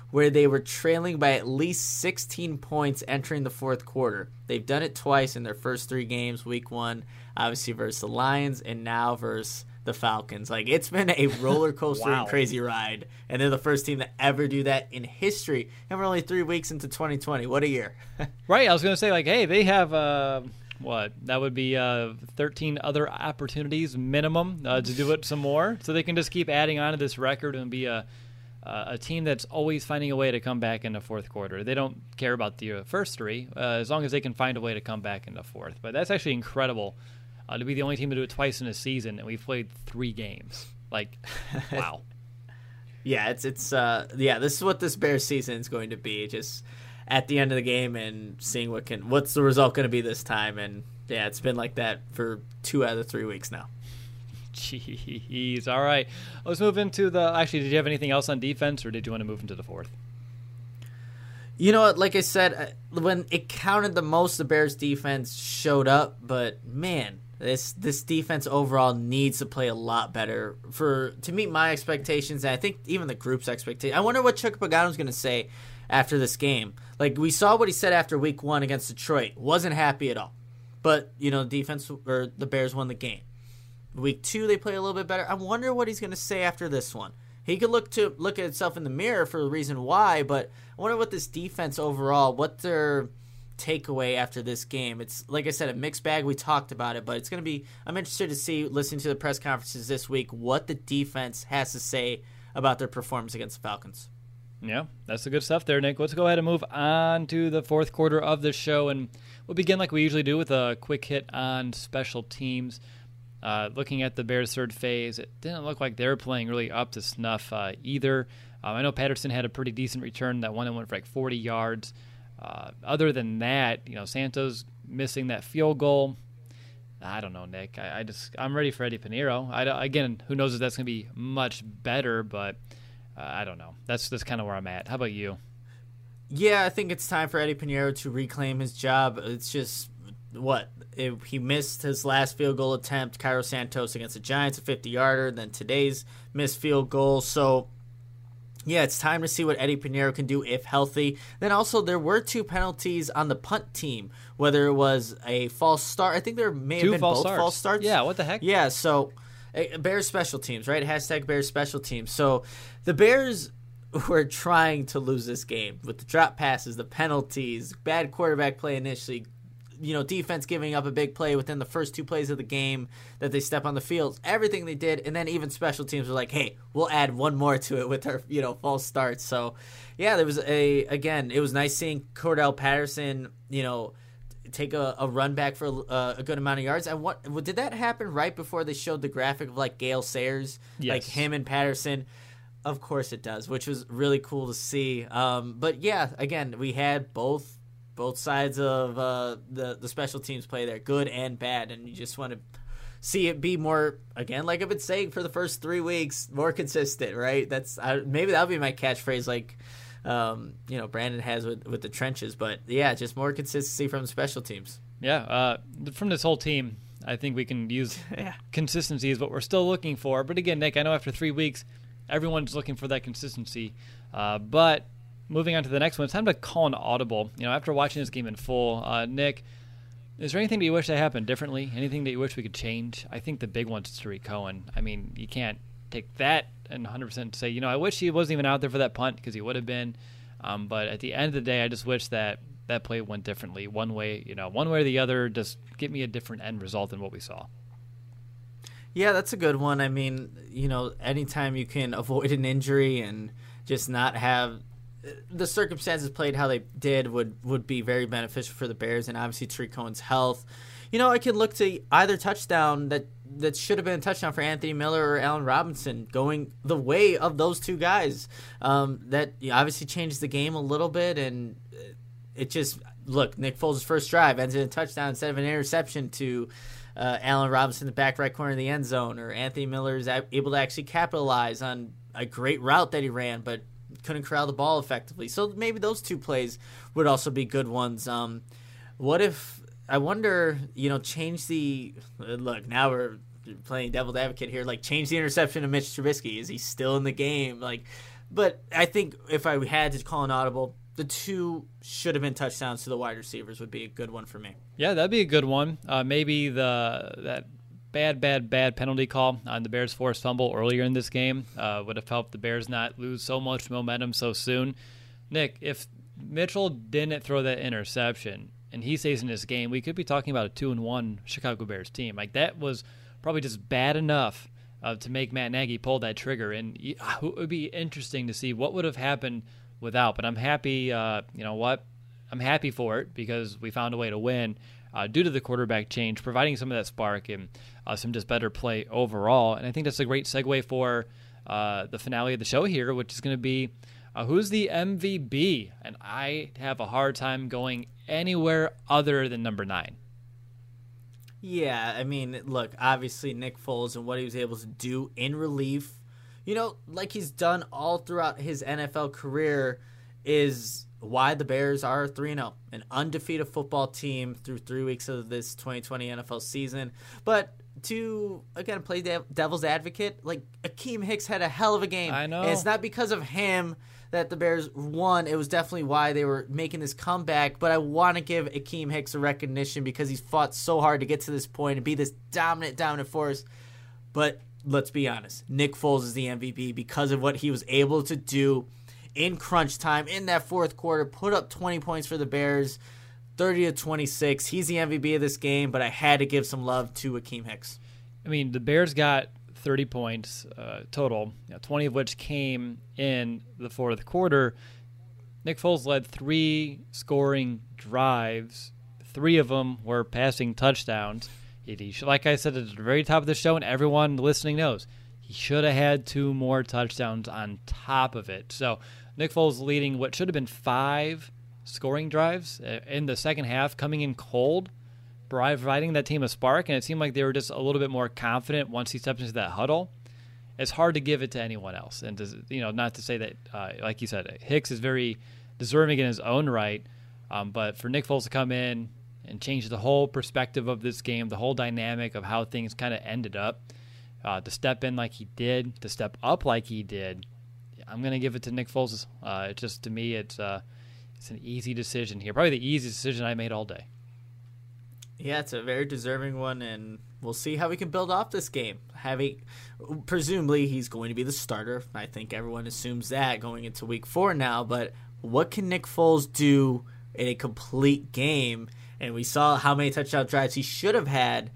where they were trailing by at least 16 points entering the fourth quarter. They've done it twice in their first 3 games, week 1, obviously versus the Lions, and now versus the Falcons. Like, it's been a roller coaster Wow. and crazy ride, and they're the first team to ever do that in history, and we're only 3 weeks into 2020. What a year. Right, I was going to say, like, hey, they have, what, that would be 13 other opportunities minimum to do it some more, so they can just keep adding on to this record and be a team that's always finding a way to come back in the fourth quarter. They don't care about the first 3, as long as they can find a way to come back in the fourth. But that's actually incredible to be the only team to do it twice in a season, and we've played 3 games. Like, wow. Yeah, this is what this Bears season is going to be. Just at the end of the game and seeing what's the result going to be this time. And yeah, it's been like that for 2 out of the 3 weeks now. Jeez. All right. Let's move into actually, did you have anything else on defense, or did you want to move into the fourth? You know what? Like I said, when it counted the most, the Bears defense showed up. But man, this defense overall needs to play a lot better to meet my expectations, and I think even the group's expectations. I wonder what Chuck Pagano's going to say after this game. Like, we saw what he said after week 1 against Detroit. Wasn't happy at all. But, the Bears won the game. Week 2, they play a little bit better. I wonder what he's going to say after this one. He could look at himself in the mirror for the reason why, but I wonder what this defense overall, what their takeaway after this game. It's, like I said, a mixed bag. We talked about it, but it's going to be, I'm interested to see, listening to the press conferences this week, what the defense has to say about their performance against the Falcons. Yeah, that's the good stuff there, Nick. Let's go ahead and move on to the fourth quarter of the show, and we'll begin like we usually do with a quick hit on special teams. Looking at the Bears' third phase, it didn't look like they were playing really up to snuff either. I know Patterson had a pretty decent return. That one that went for like 40 yards. Other than that, Santos missing that field goal. I don't know, Nick. I'm ready for Eddie Pinheiro. Again, who knows if that's going to be much better, but I don't know. That's kind of where I'm at. How about you? Yeah, I think it's time for Eddie Pinheiro to reclaim his job. It's just he missed his last field goal attempt, Cairo Santos against the Giants, a 50-yarder, then today's missed field goal. So, yeah, it's time to see what Eddie Pinheiro can do if healthy. Then also, there were 2 penalties on the punt team, whether it was a false start. I think there may have been both false starts. Yeah, what the heck? Yeah, so Bears special teams, right? # Bears special teams. So the Bears were trying to lose this game with the drop passes, the penalties, bad quarterback play initially, defense giving up a big play within the first 2 plays of the game that they step on the field, everything they did, and then even special teams were like, hey, we'll add one more to it with our, false starts. So, yeah, there was it was nice seeing Cordell Patterson, take a run back for a good amount of yards. And did that happen right before they showed the graphic of, like, Gale Sayers? Yes. Like, him and Patterson? Of course it does, which was really cool to see. But, yeah, again, we had both sides of the special teams play there, good and bad, and you just want to see it be more, again, like I've been saying for the first 3 weeks, more consistent, right? Maybe that'll be my catchphrase, like Brandon has with the trenches, but yeah, just more consistency from the special teams. Yeah, from this whole team, I think we can use consistency is what we're still looking for. But again, Nick, I know after 3 weeks, everyone's looking for that consistency, but moving on to the next one, it's time to call an audible. After watching this game in full, Nick, is there anything that you wish that happened differently? Anything that you wish we could change? I think the big one's Tariq Cohen. I mean, you can't take that and 100% say, I wish he wasn't even out there for that punt because he would have been. But at the end of the day, I just wish that play went differently. One way or the other, just get me a different end result than what we saw. Yeah, that's a good one. I mean, anytime you can avoid an injury and just not have the circumstances played how they did would be very beneficial for the Bears, and obviously Tariq Cohen's health. I could look to either touchdown that should have been a touchdown for Anthony Miller or Allen Robinson going the way of those 2 guys. That obviously changed the game a little bit, and it just, Nick Foles' first drive ends in a touchdown instead of an interception to Allen Robinson in the back right corner of the end zone, or Anthony Miller is able to actually capitalize on a great route that he ran, but couldn't corral the ball effectively. So maybe those 2 plays would also be good ones. What if, I wonder, change the, now we're playing devil's advocate here, like change the interception to Mitch Trubisky. Is he still in the game? Like, But I think if I had to call an audible, the 2 should have been touchdowns to the wide receivers would be a good one for me. Yeah, that'd be a good one. Maybe that bad penalty call on the Bears' forced fumble earlier in this game would have helped the Bears not lose so much momentum so soon. Nick, if Mitchell didn't throw that interception and he stays in this game, we could be talking about a 2-1 Chicago Bears team. Like, that was probably just bad enough to make Matt Nagy pull that trigger. And it would be interesting to see what would have happened without. But I'm happy, you know what? I'm happy for it because we found a way to win due to the quarterback change, providing some of that spark and some just better play overall. And I think that's a great segue for the finale of the show here, which is going to be who's the MVP? And I have a hard time going anywhere other than number 9. Yeah, I mean, look, obviously Nick Foles and what he was able to do in relief, you know, like he's done all throughout his NFL career, is why the Bears are 3-0, an undefeated football team through 3 weeks of this 2020 NFL season. But to, again, play devil's advocate, like, Akeem Hicks had a hell of a game. I know. And it's not because of him that the Bears won. It was definitely why they were making this comeback. But I want to give Akeem Hicks a recognition because he's fought so hard to get to this point and be this dominant force. But let's be honest, Nick Foles is the MVP because of what he was able to do in crunch time in that fourth quarter, put up 20 points for the Bears, 30-26. He's the MVP of this game, but I had to give some love to Akeem Hicks. I mean, the Bears got 30 points total, 20 of which came in the fourth quarter. Nick Foles led 3 scoring drives. 3 of them were passing touchdowns. Like I said at the very top of the show, and everyone listening knows, he should have had 2 more touchdowns on top of it. So Nick Foles leading what should have been 5 scoring drives in the second half, coming in cold, providing that team a spark, and it seemed like they were just a little bit more confident once he stepped into that huddle. It's hard to give it to anyone else, and not to say that, like you said, Hicks is very deserving in his own right, but for Nick Foles to come in and change the whole perspective of this game, the whole dynamic of how things kind of ended up, to step in like he did, to step up like he did, I'm going to give it to Nick Foles. Just to me, it's an easy decision here, probably the easiest decision I made all day. Yeah, it's a very deserving one, and we'll see how we can build off this game. Presumably, he's going to be the starter. I think everyone assumes that going into Week 4 now. But what can Nick Foles do in a complete game? And we saw how many touchdown drives he should have had.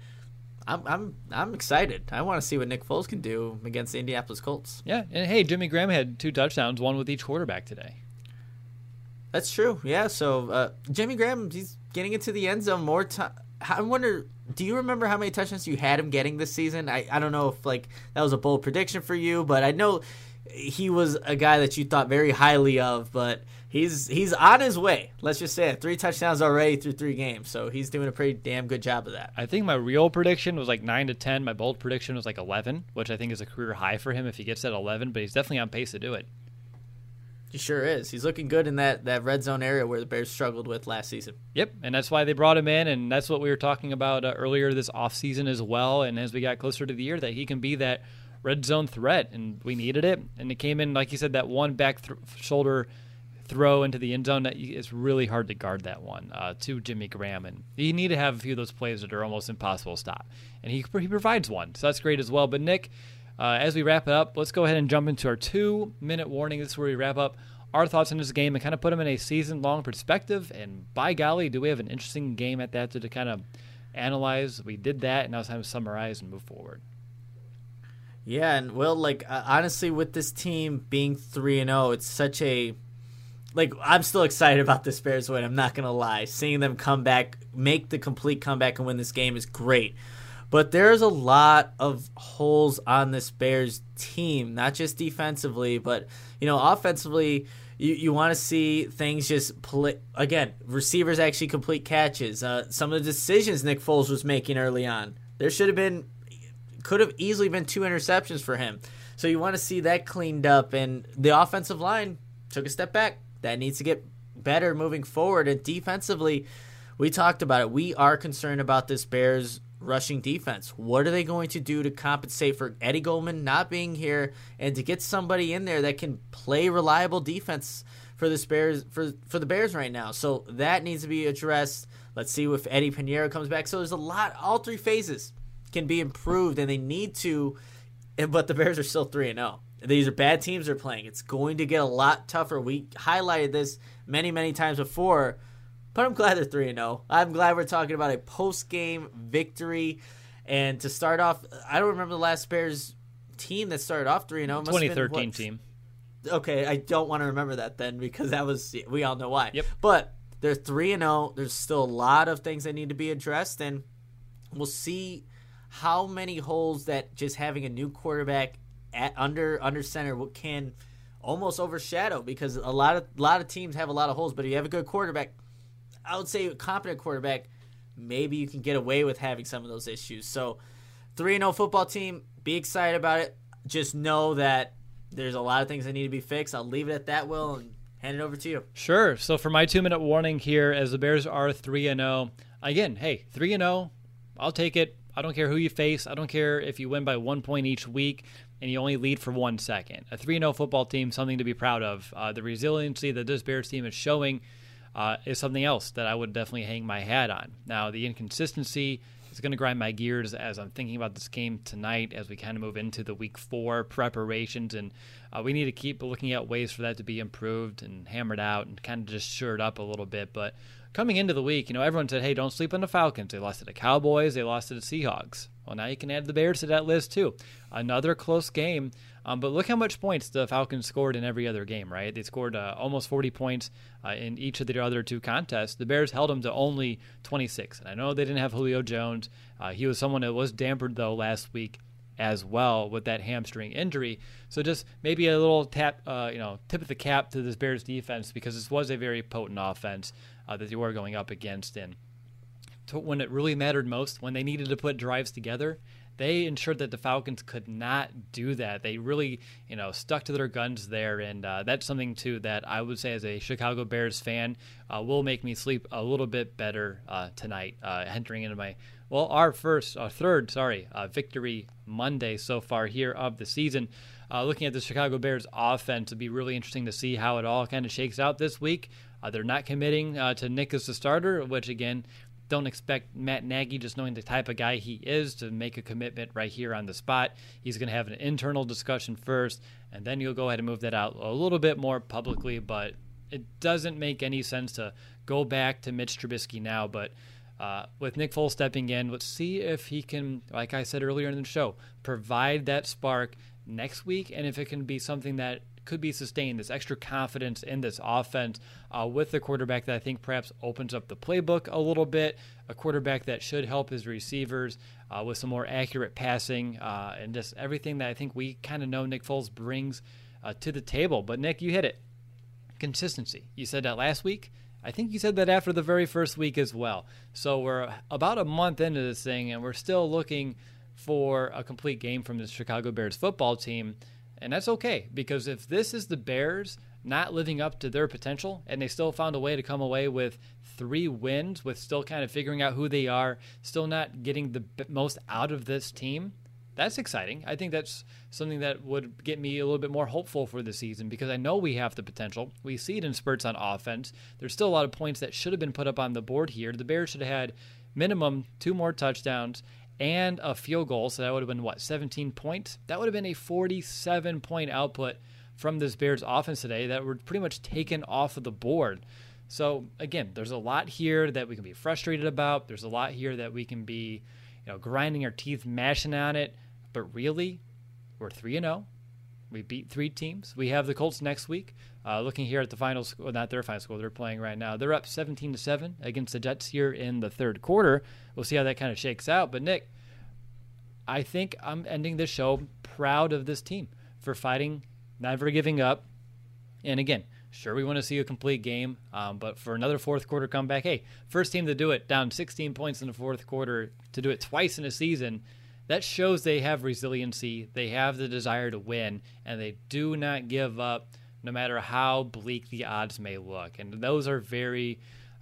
I'm excited. I want to see what Nick Foles can do against the Indianapolis Colts. Yeah, and hey, Jimmy Graham had 2 touchdowns, one with each quarterback today. That's true. Yeah, so Jimmy Graham, he's getting into the end zone more time. I wonder, do you remember how many touchdowns you had him getting this season? I don't know if that was a bold prediction for you, but I know he was a guy that you thought very highly of, but he's on his way. Let's just say it. 3 touchdowns already through 3 games, so he's doing a pretty damn good job of that. I think my real prediction was 9-10. My bold prediction was 11, which I think is a career high for him if he gets that 11, but he's definitely on pace to do it. He sure is. He's looking good in that red zone area where the Bears struggled with last season. Yep, and that's why they brought him in, and that's what we were talking about earlier this offseason as well, and as we got closer to the year, that he can be that red zone threat, and we needed it, and it came in, like you said, that one back shoulder throw into the end zone. It's really hard to guard that one to Jimmy Graham, and you need to have a few of those plays that are almost impossible to stop, and he provides one, so that's great as well. But Nick, as we wrap it up, let's go ahead and jump into our 2-minute warning. This is where we wrap up our thoughts on this game and kind of put them in a season-long perspective. And by golly, do we have an interesting game at that to kind of analyze. We did that, and now it's time to summarize and move forward. Yeah, and Will, honestly, with this team being 3-0, it's such a I'm still excited about this Bears win. I'm not gonna lie. Seeing them come back, make the complete comeback, and win this game is great. But there's a lot of holes on this Bears team, not just defensively, but offensively. You want to see things just play again. Receivers actually complete catches. Some of the decisions Nick Foles was making early on, could have easily been 2 interceptions for him. So you want to see that cleaned up, and the offensive line took a step back. That needs to get better moving forward. And defensively, we talked about it. We are concerned about this Bears rushing defense. What are they going to do to compensate for Eddie Goldman not being here and to get somebody in there that can play reliable defense for the Bears for the Bears right now? So that needs to be addressed. Let's see if Eddie Pinheiro comes back. So there's a lot. All three phases can be improved, and they need to. But the Bears are still 3-0. These are bad teams they're playing. It's going to get a lot tougher. We highlighted this many, many times before. But I'm glad they're 3-0. I'm glad we're talking about a post-game victory. And to start off, I don't remember the last Bears team that started off 3-0. 2013 team. Okay, I don't want to remember that then because that was, we all know why. Yep. But they're 3-0. There's still a lot of things that need to be addressed. And we'll see how many holes that just having a new quarterback under center can almost overshadow, because a lot of teams have a lot of holes. But if you have a good quarterback, I would say a competent quarterback, maybe you can get away with having some of those issues. So 3-0 football team, be excited about it. Just know that there's a lot of things that need to be fixed. I'll leave it at that, Will, and hand it over to you. Sure. So for my 2-minute warning here, as the Bears are 3-0, again, hey, 3-0, I'll take it. I don't care who you face. I don't care if you win by 1 point each week and you only lead for 1 second. A 3-0 football team, something to be proud of. The resiliency that this Bears team is showing is something else that I would definitely hang my hat on. Now, the inconsistency is going to grind my gears as I'm thinking about this game tonight as we kind of move into the Week 4 preparations, and we need to keep looking at ways for that to be improved and hammered out and kind of just shored up a little bit. But coming into the week, everyone said, hey, don't sleep on the Falcons. They lost to the Cowboys. They lost to the Seahawks. Well, now you can add the Bears to that list too. Another close game. But look how much points the Falcons scored in every other game, right? They scored almost 40 points in each of the other two contests. The Bears held them to only 26. And I know they didn't have Julio Jones. He was someone that was dampened, though, last week as well with that hamstring injury. So just maybe a little tip of the cap to this Bears defense, because this was a very potent offense that they were going up against. And when it really mattered most, when they needed to put drives together, they ensured that the Falcons could not do that. They really, stuck to their guns there, and that's something, too, that I would say as a Chicago Bears fan will make me sleep a little bit better tonight, entering into our third victory Monday so far here of the season. Looking at the Chicago Bears offense, it'd be really interesting to see how it all kind of shakes out this week. They're not committing to Nick as the starter, which, again, don't expect Matt Nagy, just knowing the type of guy he is, to make a commitment right here on the spot. He's going to have an internal discussion first, and then you'll go ahead and move that out a little bit more publicly. But it doesn't make any sense to go back to Mitch Trubisky now. But with Nick Foles stepping in, let's see if he can, like I said earlier in the show, provide that spark next week, and if it can be something that could be sustained, this extra confidence in this offense with the quarterback that I think perhaps opens up the playbook a little bit, a quarterback that should help his receivers with some more accurate passing and just everything that I think we kind of know Nick Foles brings to the table. But Nick, you hit it. Consistency. You said that last week. I think you said that after the very first week as well. So we're about a month into this thing, and we're still looking for a complete game from the Chicago Bears football team. And that's okay, because if this is the Bears not living up to their potential and they still found a way to come away with 3 wins, with still kind of figuring out who they are, still not getting the most out of this team, that's exciting. I think that's something that would get me a little bit more hopeful for the season, because I know we have the potential. We see it in spurts on offense. There's still a lot of points that should have been put up on the board here. The Bears should have had minimum 2 more touchdowns and a field goal, so that would have been, 17 points? That would have been a 47-point output from this Bears offense today that were pretty much taken off of the board. So, again, there's a lot here that we can be frustrated about. There's a lot here that we can be, grinding our teeth, mashing on it. But really, we're 3-0. We beat 3 teams. We have the Colts next week. Looking here at the final score, not their final score, they're playing right now. They're up 17-7 against the Jets here in the third quarter. We'll see how that kind of shakes out. But Nick, I think I'm ending this show proud of this team for fighting, never giving up. And again, sure, we want to see a complete game, but for another fourth quarter comeback, hey, first team to do it, down 16 points in the fourth quarter, to do it twice in a season, that shows they have resiliency, they have the desire to win, and they do not give up no matter how bleak the odds may look. And those are very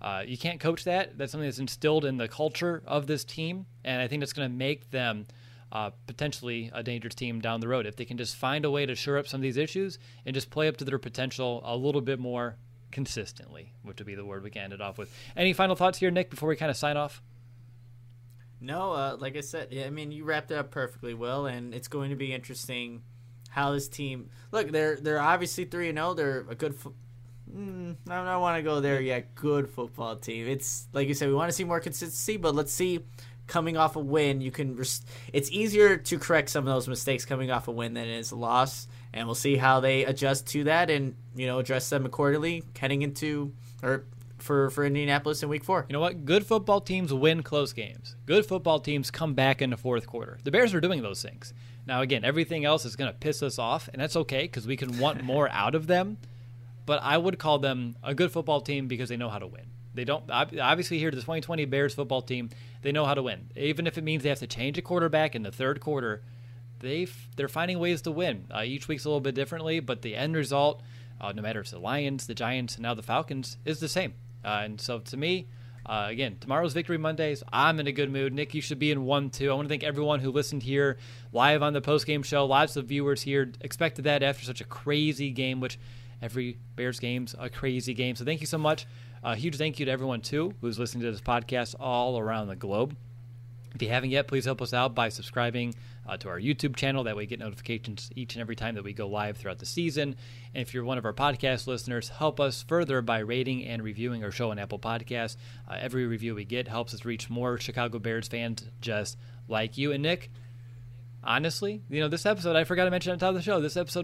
You can't coach that. That's something that's instilled in the culture of this team, and I think that's going to make them potentially a dangerous team down the road if they can just find a way to shore up some of these issues and just play up to their potential a little bit more consistently, which would be the word we can end it off with. Any final thoughts here, Nick, before we kind of sign off? No, like I said, I mean, you wrapped it up perfectly, Will, and it's going to be interesting how this team – look, they're obviously 3-0. They're a good I don't want to go there yet. Good football team. It's like you said, we want to see more consistency, but let's see coming off a win. It's easier to correct some of those mistakes coming off a win than it is a loss, and we'll see how they adjust to that and address them accordingly heading into for Indianapolis in Week 4. You know what? Good football teams win close games. Good football teams come back in the fourth quarter. The Bears are doing those things. Now, again, everything else is going to piss us off, and that's okay because we can want more out of them. But I would call them a good football team because they know how to win. They don't obviously here to the 2020 Bears football team, they know how to win. Even if it means they have to change a quarterback in the third quarter, they're finding ways to win. Each week's a little bit differently, but the end result, no matter if it's the Lions, the Giants, and now the Falcons, is the same. And so to me, again, tomorrow's Victory Mondays. I'm in a good mood. Nick, you should be in one too. I want to thank everyone who listened here live on the postgame show. Lots of viewers here expected that after such a crazy game, which every Bears game's a crazy game. So thank you so much. A huge thank you to everyone too who's listening to this podcast all around the globe. If you haven't yet, please help us out by subscribing to our YouTube channel. That way you get notifications each and every time that we go live throughout the season. And if you're one of our podcast listeners, help us further by rating and reviewing our show on Apple Podcasts. Every review we get helps us reach more Chicago Bears fans just like you. And Nick, honestly, this episode, I forgot to mention on top of the show, this episode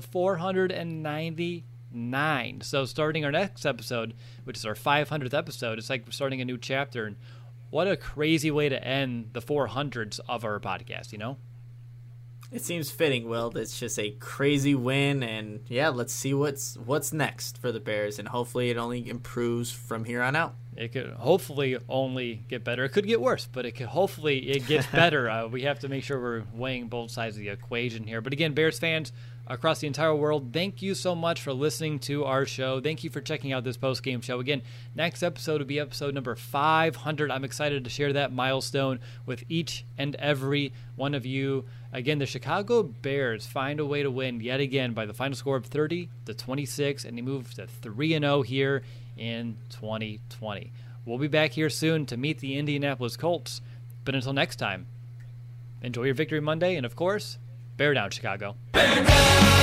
499. So starting our next episode, which is our 500th episode, it's like starting a new chapter. And what a crazy way to end the 400s of our podcast, It seems fitting, Will. It's just a crazy win, and yeah, let's see what's next for the Bears, and hopefully it only improves from here on out. It could hopefully only get better. It could get worse, but it gets better. We have to make sure we're weighing both sides of the equation here. But again, Bears fans across the entire world, thank you so much for listening to our show. Thank you for checking out this post-game show. Again, next episode will be episode number 500. I'm excited to share that milestone with each and every one of you. Again, the Chicago Bears find a way to win yet again by the final score of 30-26, and they move to 3-0 here in 2020. We'll be back here soon to meet the Indianapolis Colts. But until next time, enjoy your Victory Monday, and of course, bear down, Chicago. Bear down!